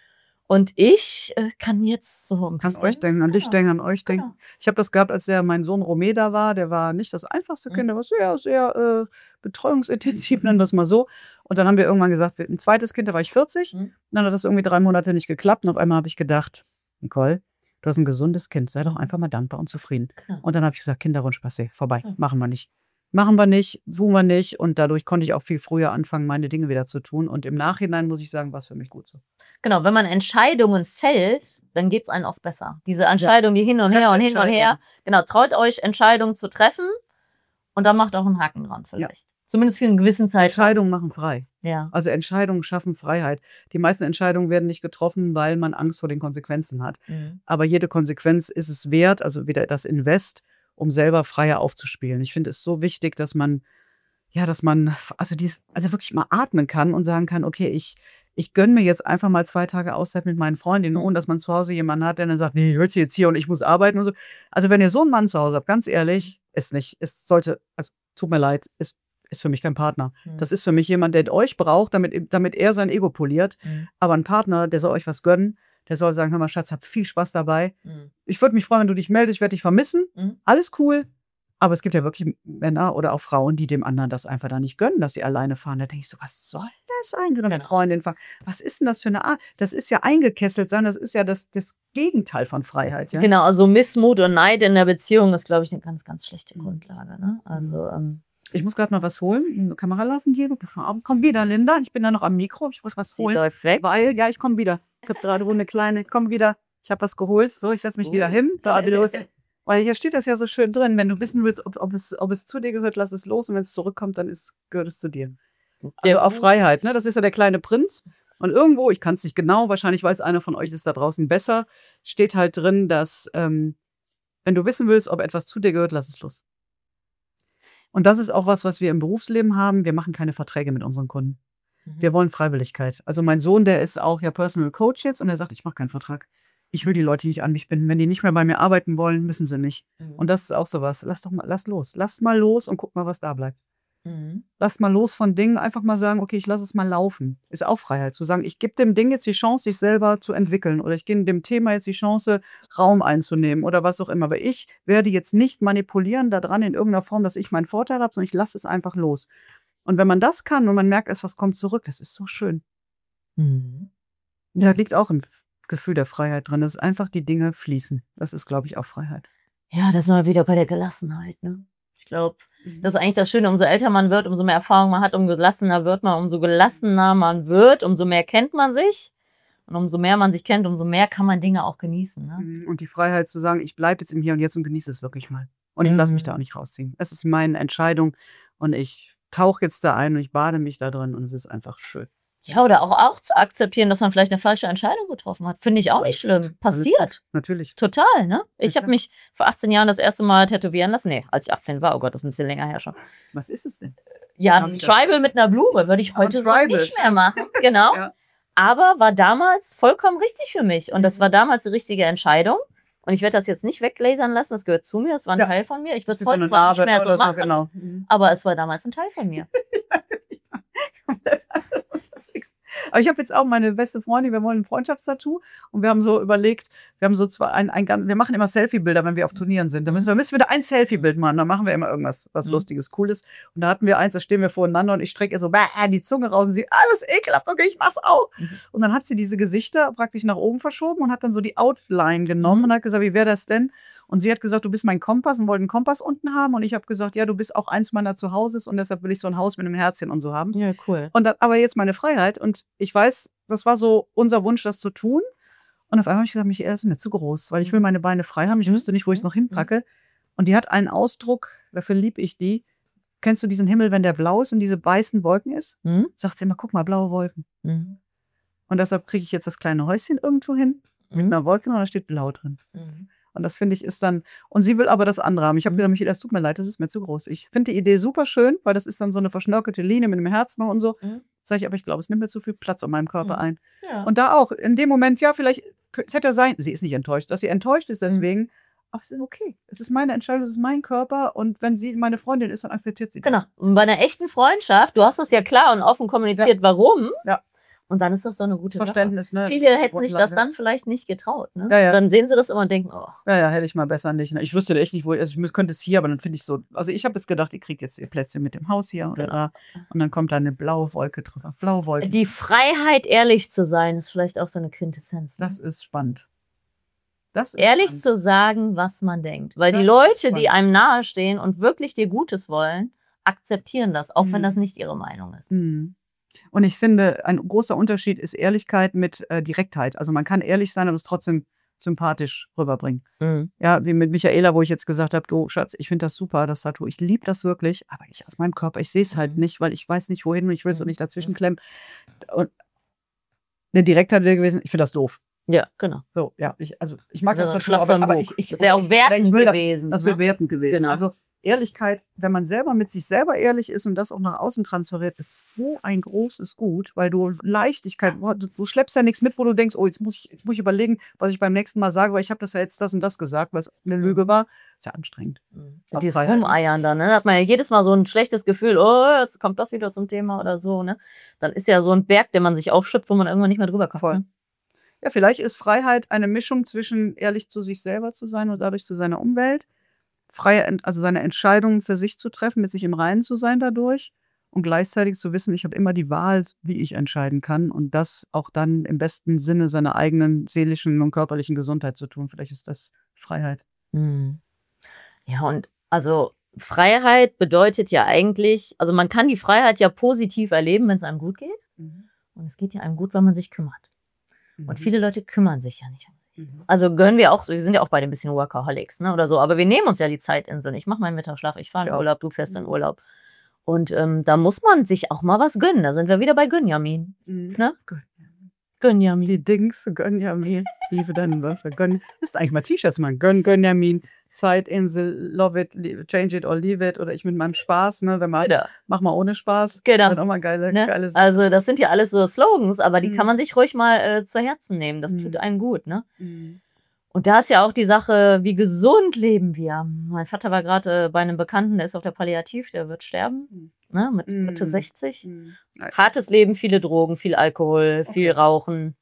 [SPEAKER 1] Und ich äh, kann jetzt so ein
[SPEAKER 2] Kann
[SPEAKER 1] bisschen,
[SPEAKER 2] euch denken, an dich
[SPEAKER 1] genau,
[SPEAKER 2] denken, an euch denken.
[SPEAKER 1] genau.
[SPEAKER 2] Ich habe das gehabt, als der mein Sohn Romeda war, der war nicht das einfachste
[SPEAKER 1] Mhm.
[SPEAKER 2] Kind, der war sehr, sehr äh, betreuungsintensiv, nennen wir es mal so. Und dann haben wir irgendwann gesagt, wir- ein zweites Kind, da war ich vierzig.
[SPEAKER 1] Mhm.
[SPEAKER 2] Und dann hat das irgendwie drei Monate nicht geklappt. Und auf einmal habe ich gedacht, Nicole, du hast ein gesundes Kind, sei doch einfach mal dankbar und zufrieden.
[SPEAKER 1] Genau.
[SPEAKER 2] Und dann habe ich gesagt, Kinderwunsch passé, vorbei,
[SPEAKER 1] Mhm.
[SPEAKER 2] machen wir nicht. Machen wir nicht, tun wir nicht. Und dadurch konnte ich auch viel früher anfangen, meine Dinge wieder zu tun. Und im Nachhinein muss ich sagen, war es für mich gut so.
[SPEAKER 1] Genau, wenn man Entscheidungen fällt, dann geht es einem oft besser. Diese Entscheidungen, die hin und her und hin und her. Genau, traut euch, Entscheidungen zu treffen und dann macht auch einen Haken dran vielleicht. Zumindest für einen gewissen Zeitraum.
[SPEAKER 2] Entscheidungen machen frei.
[SPEAKER 1] Ja.
[SPEAKER 2] Also Entscheidungen schaffen Freiheit. Die meisten Entscheidungen werden nicht getroffen, weil man Angst vor den Konsequenzen hat.
[SPEAKER 1] Mhm.
[SPEAKER 2] Aber jede Konsequenz ist es wert, also wieder das Invest, um selber freier aufzuspielen. Ich finde es so wichtig, dass man, ja, dass man, also dies, also wirklich mal atmen kann und sagen kann, okay, ich, ich gönne mir jetzt einfach mal zwei Tage Auszeit mit meinen Freundinnen, ohne dass man zu Hause jemanden hat, der dann sagt, nee, hört sie jetzt hier und ich muss arbeiten und so. Also wenn ihr so einen Mann zu Hause habt, ganz ehrlich, ist nicht, es sollte, also tut mir leid, ist, ist für mich kein Partner.
[SPEAKER 1] Mhm.
[SPEAKER 2] Das ist für mich jemand, der euch braucht, damit, damit er sein Ego poliert.
[SPEAKER 1] Mhm.
[SPEAKER 2] Aber ein Partner, der soll euch was gönnen, der soll sagen, hör mal, Schatz, hab viel Spaß dabei.
[SPEAKER 1] Mhm.
[SPEAKER 2] Ich würde mich freuen, wenn du dich meldest, ich werde dich vermissen.
[SPEAKER 1] Mhm.
[SPEAKER 2] Alles cool. Aber es gibt ja wirklich Männer oder auch Frauen, die dem anderen das einfach da nicht gönnen, dass sie alleine fahren. Da denke ich so, was soll das eigentlich? Oder mit
[SPEAKER 1] Genau.
[SPEAKER 2] Freundin fahren. Was ist denn das für eine Art? Das ist ja eingekesselt sein, das ist ja das, das Gegenteil von Freiheit. Ja?
[SPEAKER 1] Genau, also Missmut und Neid in der Beziehung ist, glaube ich, eine ganz, ganz schlechte Grundlage. Ne? Also, ähm,
[SPEAKER 2] Ich muss gerade mal was holen. Eine Kamera lassen hier. Komm wieder, Linda. Ich bin da noch am Mikro. Ich muss was
[SPEAKER 1] sie
[SPEAKER 2] holen.
[SPEAKER 1] läuft weg.
[SPEAKER 2] Weil, ja, ich komme wieder. Ich habe gerade wo eine kleine, komm wieder. Ich habe was geholt. So, ich setze mich wieder hin. Da wieder los. Weil hier steht das ja so schön drin. Wenn du wissen willst, ob, ob, es, ob es zu dir gehört, lass es los. Und wenn es zurückkommt, dann ist, gehört es zu dir. Also auf Freiheit, ne? Das ist ja der kleine Prinz. Und irgendwo, ich kann es nicht genau, wahrscheinlich weiß einer von euch es da draußen besser, steht halt drin, dass ähm, wenn du wissen willst, ob etwas zu dir gehört, lass es los. Und das ist auch was, was wir im Berufsleben haben. Wir machen keine Verträge mit unseren Kunden.
[SPEAKER 1] Mhm.
[SPEAKER 2] Wir wollen Freiwilligkeit. Also mein Sohn, der ist auch ja Personal Coach jetzt und er sagt, ich mache keinen Vertrag. Ich will die Leute nicht an mich binden. Wenn die nicht mehr bei mir arbeiten wollen, müssen sie nicht.
[SPEAKER 1] Mhm.
[SPEAKER 2] Und das ist auch sowas. Lass doch mal, lass los. Lass mal los und guck mal, was da bleibt.
[SPEAKER 1] Mhm.
[SPEAKER 2] Lass mal los von Dingen. Einfach mal sagen, okay, ich lasse es mal laufen. Ist auch Freiheit. Zu sagen, ich gebe dem Ding jetzt die Chance, sich selber zu entwickeln. Oder ich gebe dem Thema jetzt die Chance, Raum einzunehmen oder was auch immer. Aber ich werde jetzt nicht manipulieren daran in irgendeiner Form, dass ich meinen Vorteil habe, sondern ich lasse es einfach los. Und wenn man das kann und man merkt, etwas kommt zurück, das ist so schön.
[SPEAKER 1] Mhm.
[SPEAKER 2] Da liegt auch ein Gefühl der Freiheit drin. Das ist einfach, die Dinge fließen. Das ist, glaube ich, auch Freiheit.
[SPEAKER 1] Ja, das sind wir wieder bei der Gelassenheit. Ne? Ich glaube, das ist eigentlich das Schöne. Umso älter man wird, umso mehr Erfahrung man hat, umso gelassener wird man. Umso gelassener man wird, umso mehr kennt man sich. Und umso mehr man sich kennt, umso mehr kann man Dinge auch genießen. Ne?
[SPEAKER 2] Und die Freiheit zu sagen, ich bleibe jetzt im Hier und Jetzt und genieße es wirklich mal. Und ich lasse mich da auch nicht rausziehen. Es ist meine Entscheidung und ich tauche jetzt da ein und ich bade mich da drin und es ist einfach schön.
[SPEAKER 1] Ja, oder auch, auch zu akzeptieren, dass man vielleicht eine falsche Entscheidung getroffen hat. Finde ich auch nicht schlimm. Passiert.
[SPEAKER 2] Natürlich.
[SPEAKER 1] Total, ne? Ich
[SPEAKER 2] Ja,
[SPEAKER 1] habe mich vor achtzehn Jahren das erste Mal tätowieren lassen. Nee, als ich achtzehn war. Oh Gott, das ist ein bisschen länger her schon.
[SPEAKER 2] Was ist es denn?
[SPEAKER 1] Ja,
[SPEAKER 2] Hab
[SPEAKER 1] ein
[SPEAKER 2] ich
[SPEAKER 1] Tribal mit einer Blume würde ich heute so
[SPEAKER 2] Tribal.
[SPEAKER 1] nicht mehr machen. Genau.
[SPEAKER 2] Ja.
[SPEAKER 1] Aber war damals vollkommen richtig für mich. Und das
[SPEAKER 2] Mhm.
[SPEAKER 1] war damals die richtige Entscheidung. Und ich werde das jetzt nicht weglasern lassen. Das gehört zu mir. Das war ein
[SPEAKER 2] Ja.
[SPEAKER 1] Teil von mir. Ich würde es
[SPEAKER 2] Das ist so
[SPEAKER 1] heute
[SPEAKER 2] eine
[SPEAKER 1] zwar nicht
[SPEAKER 2] Narbe
[SPEAKER 1] mehr so
[SPEAKER 2] oder so,
[SPEAKER 1] machen,
[SPEAKER 2] genau. Mhm.
[SPEAKER 1] aber es war damals ein Teil von mir.
[SPEAKER 2] Aber ich habe jetzt auch meine beste Freundin, wir wollen ein Freundschaftstattoo und wir haben so überlegt, wir haben so zwei, ein, ein, ganz- wir machen immer Selfie-Bilder, wenn wir auf Turnieren sind. Da müssen wir, müssen wir da ein Selfie-Bild machen, dann machen wir immer irgendwas, was
[SPEAKER 1] Mhm.
[SPEAKER 2] Lustiges, Cooles. Und da hatten wir eins, da stehen wir voreinander und ich strecke ihr so bäh, die Zunge raus und sie, ah, das ist ekelhaft, okay, ich mach's auch.
[SPEAKER 1] Mhm.
[SPEAKER 2] Und dann hat sie diese Gesichter praktisch nach oben verschoben und hat dann so die Outline genommen
[SPEAKER 1] Mhm.
[SPEAKER 2] und hat gesagt, wie wäre das denn? Und sie hat gesagt, du bist mein Kompass und wollte einen Kompass unten haben. Und ich habe gesagt, ja, du bist auch eins meiner Zuhauses und deshalb will ich so ein Haus mit einem Herzchen und so haben.
[SPEAKER 1] Ja, cool.
[SPEAKER 2] Und dann, aber jetzt meine Freiheit. Und ich weiß, das war so unser Wunsch, das zu tun. Und auf einmal habe ich gesagt, Michael, das ist mir zu groß, weil ich will meine Beine frei haben. Ich wüsste nicht, wo ich es noch hinpacke. Und die hat einen Ausdruck, dafür liebe ich die. Kennst du diesen Himmel, wenn der blau ist und diese weißen Wolken ist?
[SPEAKER 1] Mhm.
[SPEAKER 2] Sagt sie immer, guck mal, blaue Wolken.
[SPEAKER 1] Mhm.
[SPEAKER 2] Und deshalb kriege ich jetzt das kleine Häuschen irgendwo hin mit
[SPEAKER 1] Mhm.
[SPEAKER 2] einer Wolke und da steht blau drin.
[SPEAKER 1] Mhm.
[SPEAKER 2] Und das finde ich ist dann, und sie will aber das andere haben. Ich habe
[SPEAKER 1] Mhm.
[SPEAKER 2] gesagt, Michael, das tut mir leid, das ist mir zu groß. Ich finde die Idee super schön, weil das ist dann so eine verschnörkelte Linie mit einem Herzen und so.
[SPEAKER 1] Mhm.
[SPEAKER 2] Sag ich, aber ich glaube, es nimmt mir zu viel Platz an meinem Körper
[SPEAKER 1] Mhm.
[SPEAKER 2] ein.
[SPEAKER 1] Ja.
[SPEAKER 2] Und da auch, in dem Moment, ja, vielleicht, es hätte ja sein, sie ist nicht enttäuscht, dass sie enttäuscht ist deswegen, aber es ist okay. Es ist meine Entscheidung, es ist mein Körper und wenn sie meine Freundin ist, dann akzeptiert sie das.
[SPEAKER 1] Genau. Und bei einer echten Freundschaft, du hast es ja klar und offen kommuniziert, warum.
[SPEAKER 2] Ja.
[SPEAKER 1] Und dann ist das so eine gute Sache.
[SPEAKER 2] Verständnis, ne?
[SPEAKER 1] Viele hätten sich das dann vielleicht nicht getraut, ne?
[SPEAKER 2] Ja, ja.
[SPEAKER 1] Dann sehen sie das immer und denken: „Oh.“
[SPEAKER 2] Ja, ja, hätte ich mal besser nicht, ne? Ich wüsste echt nicht, wo also, ich müs könnte es hier, aber dann finde ich so also, ich habe jetzt gedacht, ihr kriegt jetzt ihr Plätzchen mit dem Haus hier oder
[SPEAKER 1] Genau.
[SPEAKER 2] da und dann kommt da 'ne blaue Wolke drüber. Blaue Wolke.
[SPEAKER 1] Die Freiheit, ehrlich zu sein, ist vielleicht auch so eine Quintessenz, ne?
[SPEAKER 2] Das ist spannend. Das ist
[SPEAKER 1] Ehrlich
[SPEAKER 2] spannend.
[SPEAKER 1] zu sagen, was man denkt. Weil
[SPEAKER 2] Das
[SPEAKER 1] die
[SPEAKER 2] ist
[SPEAKER 1] Leute,
[SPEAKER 2] spannend.
[SPEAKER 1] die einem nahestehen und wirklich dir Gutes wollen, akzeptieren das, auch wenn das
[SPEAKER 2] Mhm.
[SPEAKER 1] nicht ihre Meinung ist.
[SPEAKER 2] Mhm. Und ich finde, ein großer Unterschied ist Ehrlichkeit mit, äh, Direktheit. Also, man kann ehrlich sein und es trotzdem sympathisch rüberbringen.
[SPEAKER 1] Mhm.
[SPEAKER 2] Ja, wie mit Michaela, wo ich jetzt gesagt habe: „Du Schatz, ich finde das super, das Tattoo. Ich liebe das wirklich, aber ich aus meinem Körper ich sehe es halt
[SPEAKER 1] Mhm.
[SPEAKER 2] nicht, weil ich weiß nicht, wohin und ich will es auch
[SPEAKER 1] Mhm.
[SPEAKER 2] nicht dazwischen klemmen.“ Und 'ne Direktheit wäre gewesen: „Ich finde das doof.“
[SPEAKER 1] Ja, genau.
[SPEAKER 2] So, ja, ich also, ich mag
[SPEAKER 1] Also,
[SPEAKER 2] das
[SPEAKER 1] ein
[SPEAKER 2] Tattoo,
[SPEAKER 1] Schlag
[SPEAKER 2] aber
[SPEAKER 1] vom
[SPEAKER 2] aber
[SPEAKER 1] Bug.
[SPEAKER 2] ich ich
[SPEAKER 1] Das wäre auch
[SPEAKER 2] ich
[SPEAKER 1] wertend
[SPEAKER 2] will das
[SPEAKER 1] gewesen,
[SPEAKER 2] das wäre
[SPEAKER 1] ne?
[SPEAKER 2] wertend gewesen.
[SPEAKER 1] Genau.
[SPEAKER 2] Also, Ehrlichkeit, wenn man selber mit sich selber ehrlich ist und das auch nach außen transferiert, ist so ein großes Gut, weil du Leichtigkeit boah, du du schleppst ja nix mit, wo du denkst: „Oh, jetzt muss ich jetzt muss ich überlegen, was ich beim nächsten Mal sage, weil ich habe das ja jetzt das und das gesagt, was 'ne Lüge
[SPEAKER 1] Mhm.
[SPEAKER 2] war.“ Ist ja anstrengend.
[SPEAKER 1] Mhm.
[SPEAKER 2] Auf
[SPEAKER 1] Dieses
[SPEAKER 2] Freiheit, ne?
[SPEAKER 1] Rumeiern dann, ne? Da hat man ja jedes Mal so 'n schlechtes Gefühl: „Oh, jetzt kommt das wieder zum Thema“ oder so, ne? Dann ist ja so 'n Berg, den man sich aufschüttet, wo man irgendwann nicht mehr drüber kommt,
[SPEAKER 2] Voll.
[SPEAKER 1] ne?
[SPEAKER 2] Ja, vielleicht ist Freiheit eine Mischung zwischen ehrlich zu sich selber zu sein und dadurch zu seiner Umwelt, freie Ent also, seine Entscheidungen für sich zu treffen, mit sich im Reinen zu sein dadurch und gleichzeitig zu wissen, ich habe immer die Wahl, wie ich entscheiden kann und das auch dann im besten Sinne seiner eigenen seelischen und körperlichen Gesundheit zu tun. Vielleicht ist das Freiheit.
[SPEAKER 1] Mhm. Ja, und also, Freiheit bedeutet ja eigentlich also, man kann die Freiheit ja positiv erleben, wenn's einem gut geht.
[SPEAKER 2] Mhm.
[SPEAKER 1] Und es geht ja einem gut, wenn man sich kümmert. Und
[SPEAKER 2] Mhm.
[SPEAKER 1] viele Leute kümmern sich ja nicht um sich.
[SPEAKER 2] Mhm.
[SPEAKER 1] Also, gönnen wir auch so wir sind ja auch beide 'n bisschen Workaholics, ne, oder so, aber wir nehmen uns ja die Zeitinseln. Ich mache meinen Mittagsschlaf, ich fahre
[SPEAKER 2] Ich
[SPEAKER 1] in
[SPEAKER 2] auch.
[SPEAKER 1] Urlaub, du fährst in
[SPEAKER 2] Mhm.
[SPEAKER 1] Urlaub. Und, ähm, da muss man sich auch mal was gönnen. Da sind wir wieder bei Gönjamin,
[SPEAKER 2] Mhm.
[SPEAKER 1] ne?
[SPEAKER 2] Gönjamin.
[SPEAKER 1] Gönjamin.
[SPEAKER 2] Die Dings, Gönjamin, liebe deine Wörter, gönn müssten eigentlich mal T-Shirts machen. Gönn Gönjamin, Zeitinsel, love it, le change it or leave it oder ich mit meinem Spaß, ne, wenn man
[SPEAKER 1] Genau.
[SPEAKER 2] mach mal ohne Spaß.
[SPEAKER 1] Genau.
[SPEAKER 2] Sind auch mal geile
[SPEAKER 1] Ne?
[SPEAKER 2] geile Sachen.
[SPEAKER 1] Also, das sind ja alles so Slogans, aber die kann
[SPEAKER 2] Mhm.
[SPEAKER 1] man sich ruhig mal, äh, zu Herzen nehmen. Das tut
[SPEAKER 2] Mhm.
[SPEAKER 1] einem gut, ne?
[SPEAKER 2] Mhm.
[SPEAKER 1] Und da ist ja auch die Sache, wie gesund leben wir? Mein Vater war grad, äh, bei 'nem Bekannten, der ist auf der Palliativ, der wird sterben,
[SPEAKER 2] Mhm.
[SPEAKER 1] ne, mit Mitte
[SPEAKER 2] Mhm.
[SPEAKER 1] sechzig.
[SPEAKER 2] Mhm. Ei
[SPEAKER 1] Hartes Leben, viele Drogen, viel Alkohol, viel
[SPEAKER 2] Okay.
[SPEAKER 1] Rauchen.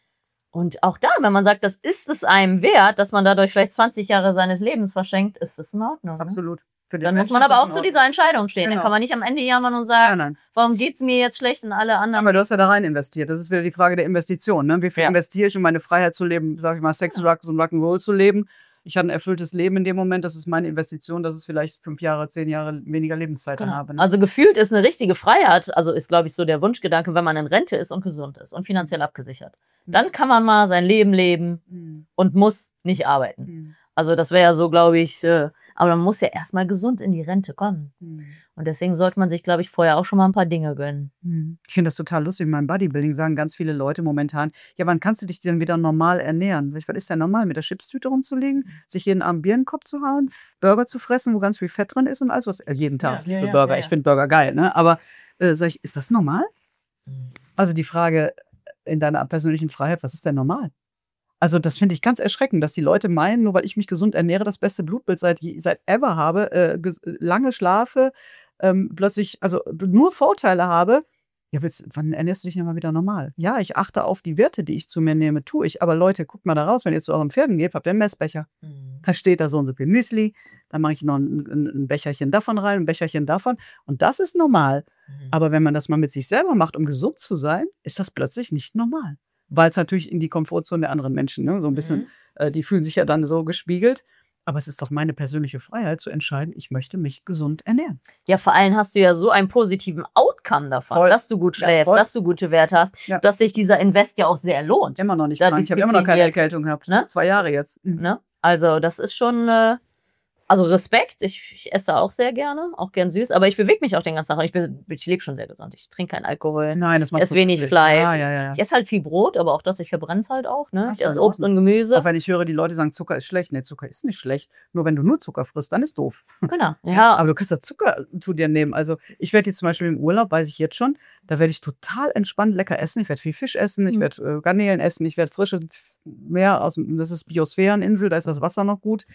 [SPEAKER 1] Und auch da, wenn man sagt, das ist es einem wert, dass man dadurch vielleicht zwanzig Jahre seines Lebens verschenkt, ist das in Ordnung, ne?
[SPEAKER 2] Absolut. Für den
[SPEAKER 1] Dann muss
[SPEAKER 2] Menschen
[SPEAKER 1] man
[SPEAKER 2] ist
[SPEAKER 1] aber
[SPEAKER 2] das
[SPEAKER 1] auch
[SPEAKER 2] in
[SPEAKER 1] zu
[SPEAKER 2] Ordnung.
[SPEAKER 1] dieser Entscheidung stehen. Dann
[SPEAKER 2] Genau.
[SPEAKER 1] kann man nicht am Ende jammern und
[SPEAKER 2] Nein,
[SPEAKER 1] sagen:
[SPEAKER 2] nein.
[SPEAKER 1] „Warum geht's mir jetzt schlecht und alle
[SPEAKER 2] Ja,
[SPEAKER 1] anderen“
[SPEAKER 2] aber du hast ja da rein investiert. Das ist wieder die Frage der Investition, ne? Wie viel
[SPEAKER 1] Ja.
[SPEAKER 2] investiere ich, um meine Freiheit zu leben, sage ich mal, Sex,
[SPEAKER 1] Genau.
[SPEAKER 2] Drugs und Rock'n'Roll zu leben? Ich hatte 'n erfülltes Leben in dem Moment. Das ist meine Investition, dass es vielleicht fünf Jahre, zehn Jahre weniger Lebenszeit dann
[SPEAKER 1] Genau.
[SPEAKER 2] habe, ne?
[SPEAKER 1] Also, gefühlt ist 'ne richtige Freiheit also, ist, glaube ich, so der Wunschgedanke, wenn man in Rente ist und gesund ist und finanziell abgesichert.
[SPEAKER 2] Mhm.
[SPEAKER 1] Dann kann man mal sein Leben leben
[SPEAKER 2] Mhm.
[SPEAKER 1] und muss nicht arbeiten.
[SPEAKER 2] Mhm.
[SPEAKER 1] Also, das wäre ja so, glaube ich äh, aber man muss ja erst mal gesund in die Rente kommen.
[SPEAKER 2] Mhm.
[SPEAKER 1] Und deswegen sollte man sich, glaube ich, vorher auch schon mal 'n paar Dinge gönnen.
[SPEAKER 2] Mhm. Ich finde das total lustig. In meinem Bodybuilding sagen ganz viele Leute momentan: „Ja, wann kannst du dich denn wieder normal ernähren?“ Sage ich: „Was ist denn normal, mit der Chipstüte rumzulegen, sich jeden Abend Bier in 'n Kopf zu hauen, Burger zu fressen, wo ganz viel Fett drin ist und alles was“ äh, jeden Tag.
[SPEAKER 1] Ja,
[SPEAKER 2] Ich
[SPEAKER 1] ja,
[SPEAKER 2] liebe
[SPEAKER 1] ja,
[SPEAKER 2] Burger.
[SPEAKER 1] ja,
[SPEAKER 2] Ich
[SPEAKER 1] ja.
[SPEAKER 2] finde Burger geil, ne? Aber, äh, sage ich: „Ist das normal?“
[SPEAKER 1] Mhm.
[SPEAKER 2] Also, die Frage, äh, in deiner persönlichen Freiheit, was ist denn normal? Also, das finde ich ganz erschreckend, dass die Leute meinen, nur weil ich mich gesund ernähre, das beste Blutbild seit je seit ever habe, äh, ges lange schlafe, ähm, plötzlich also, nur Vorteile habe. Ja, willst wann ernährst du dich denn mal wieder normal? Ja, ich achte auf die Werte, die ich zu mir nehme, tue ich. Aber Leute, guckt mal da raus, wenn ihr zu euren Pferden geht, habt ihr 'n Messbecher.
[SPEAKER 1] Mhm.
[SPEAKER 2] Da steht da so und so viel Müsli, dann mache ich noch 'n 'n 'n Becherchen davon rein, 'n Becherchen davon und das ist normal.
[SPEAKER 1] Mhm.
[SPEAKER 2] Aber wenn man das mal mit sich selber macht, um gesund zu sein, ist das plötzlich nicht normal. Weil's natürlich in die Komfortzone der anderen Menschen, ne, so 'n bisschen
[SPEAKER 1] Mhm.
[SPEAKER 2] äh, die fühlen sich ja dann so gespiegelt. Aber es ist doch meine persönliche Freiheit zu entscheiden, ich möchte mich gesund ernähren.
[SPEAKER 1] Ja, vor allem hast du ja so einen positiven Outcome davon,
[SPEAKER 2] Voll.
[SPEAKER 1] dass du gut
[SPEAKER 2] Ja,
[SPEAKER 1] schläfst,
[SPEAKER 2] voll.
[SPEAKER 1] dass du gute Werte hast,
[SPEAKER 2] Ja.
[SPEAKER 1] dass sich dieser Invest ja auch sehr lohnt.
[SPEAKER 2] Immer noch nicht
[SPEAKER 1] Da
[SPEAKER 2] krank. Ich habe immer noch keine
[SPEAKER 1] diszipliniert,
[SPEAKER 2] Erkältung gehabt.
[SPEAKER 1] ne?
[SPEAKER 2] zwei Jahre jetzt. Mhm.
[SPEAKER 1] Ne? Also, das ist schon, äh also, Respekt. Ich ich esse auch sehr gerne, auch gern süß, aber ich bewege mich auch den ganzen Tag und ich bin ich lebe schon sehr gesund. Ich trinke keinen Alkohol,
[SPEAKER 2] Nein, das
[SPEAKER 1] ich
[SPEAKER 2] macht
[SPEAKER 1] esse wenig
[SPEAKER 2] glücklich.
[SPEAKER 1] Fleisch.
[SPEAKER 2] Ja, ja, ja, ja.
[SPEAKER 1] Ich esse halt viel Brot, aber auch das ich verbrenne es halt auch, ne?
[SPEAKER 2] Ja,
[SPEAKER 1] Ich
[SPEAKER 2] ist doch in
[SPEAKER 1] esse Obst
[SPEAKER 2] Ordnung.
[SPEAKER 1] und Gemüse.
[SPEAKER 2] Auch wenn ich höre, die Leute sagen, Zucker ist schlecht. Ne, Zucker ist nicht schlecht. Nur wenn du nur Zucker frisst, dann ist doof.
[SPEAKER 1] Genau,
[SPEAKER 2] Ja,
[SPEAKER 1] ja.
[SPEAKER 2] aber du kannst ja Zucker zu dir nehmen. Also, ich werde jetzt zum Beispiel im Urlaub, weiß ich jetzt schon, da werde ich total entspannt lecker essen. Ich werde viel Fisch essen, ich
[SPEAKER 1] Mhm.
[SPEAKER 2] werde, äh, Garnelen essen, ich werde frische F Meer aus'm das ist Biosphäreninsel, da ist das Wasser noch gut.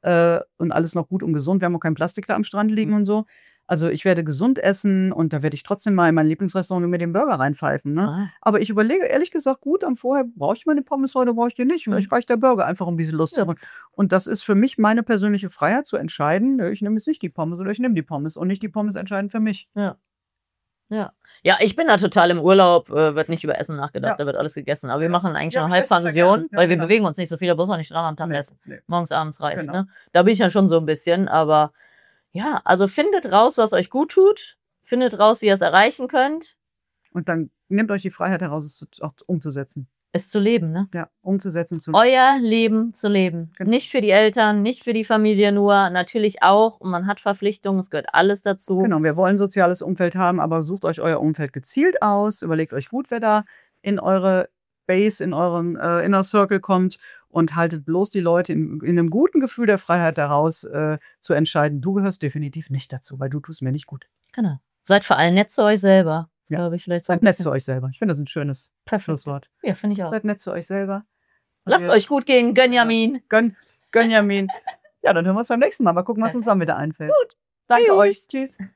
[SPEAKER 2] äh, und alles noch gut und gesund. Wir haben auch kein Plastik da am Strand liegen
[SPEAKER 1] Mhm.
[SPEAKER 2] und so. Also, ich werde gesund essen und da werde ich trotzdem mal in mein Lieblingsrestaurant mir den Burger reinpfeifen, ne?
[SPEAKER 1] Ah.
[SPEAKER 2] Aber ich überlege ehrlich gesagt gut am vorher: „Brauche ich meine Pommes heute, brauche ich die nicht?
[SPEAKER 1] Mhm.
[SPEAKER 2] Vielleicht reicht der Burger einfach, um diese Lust zu
[SPEAKER 1] Ja.
[SPEAKER 2] haben.“ Und das ist für mich meine persönliche Freiheit zu entscheiden, ne, ich nehme jetzt nicht die Pommes oder ich nehme die Pommes und nicht die Pommes entscheiden für mich.
[SPEAKER 1] Ja. Ja. Ja, ich bin da total im Urlaub, äh, wird nicht über Essen nachgedacht,
[SPEAKER 2] Ja.
[SPEAKER 1] da wird alles gegessen. Aber wir
[SPEAKER 2] Ja.
[SPEAKER 1] machen eigentlich
[SPEAKER 2] Ja,
[SPEAKER 1] schon
[SPEAKER 2] ich esse sehr
[SPEAKER 1] Halbpension,
[SPEAKER 2] gerne. Ja,
[SPEAKER 1] weil wir
[SPEAKER 2] genau.
[SPEAKER 1] bewegen uns nicht so viel, da muss man nicht dreimal am Tag
[SPEAKER 2] Ne,
[SPEAKER 1] essen.
[SPEAKER 2] ne.
[SPEAKER 1] Morgens, abends, Reis,
[SPEAKER 2] Genau.
[SPEAKER 1] ne? Da bin ich ja schon so 'n bisschen, aber ja, also findet raus, was euch gut tut. Findet raus, wie ihr's erreichen könnt.
[SPEAKER 2] Und dann nehmt euch die Freiheit heraus, es z auch umzusetzen.
[SPEAKER 1] Es zu leben, ne?
[SPEAKER 2] Ja, umzusetzen, zu
[SPEAKER 1] Euer Leben zu leben.
[SPEAKER 2] Genau.
[SPEAKER 1] Nicht für die Eltern, nicht für die Familie nur, natürlich auch und man hat Verpflichtungen, es gehört alles dazu.
[SPEAKER 2] Genau, wir wollen 'n soziales Umfeld haben, aber sucht euch euer Umfeld gezielt aus. Überlegt euch gut, wer da in eure Base, in euren, äh, Inner Circle kommt und haltet bloß die Leute in in 'nem guten Gefühl der Freiheit heraus, äh, zu entscheiden: „Du gehörst definitiv nicht dazu, weil du tust mir nicht gut.“
[SPEAKER 1] Genau. Seid vor allem nett zu euch selber. Ist,
[SPEAKER 2] Ja.
[SPEAKER 1] glaube ich, vielleicht so 'n
[SPEAKER 2] Seid nett
[SPEAKER 1] bisschen
[SPEAKER 2] zu euch selber. Ich finde das 'n schönes
[SPEAKER 1] Perfekt.
[SPEAKER 2] Schlusswort.
[SPEAKER 1] Ja, finde ich auch.
[SPEAKER 2] Seid nett zu euch selber. Und
[SPEAKER 1] Lasst
[SPEAKER 2] wir
[SPEAKER 1] euch gut gehen, Gönjamin.
[SPEAKER 2] Gönn Gönjamin. Ja, dann hören wir uns beim nächsten Mal. Mal gucken, was uns dann wieder einfällt.
[SPEAKER 1] Gut.
[SPEAKER 2] Danke
[SPEAKER 1] Tschüss.
[SPEAKER 2] euch. Tschüss.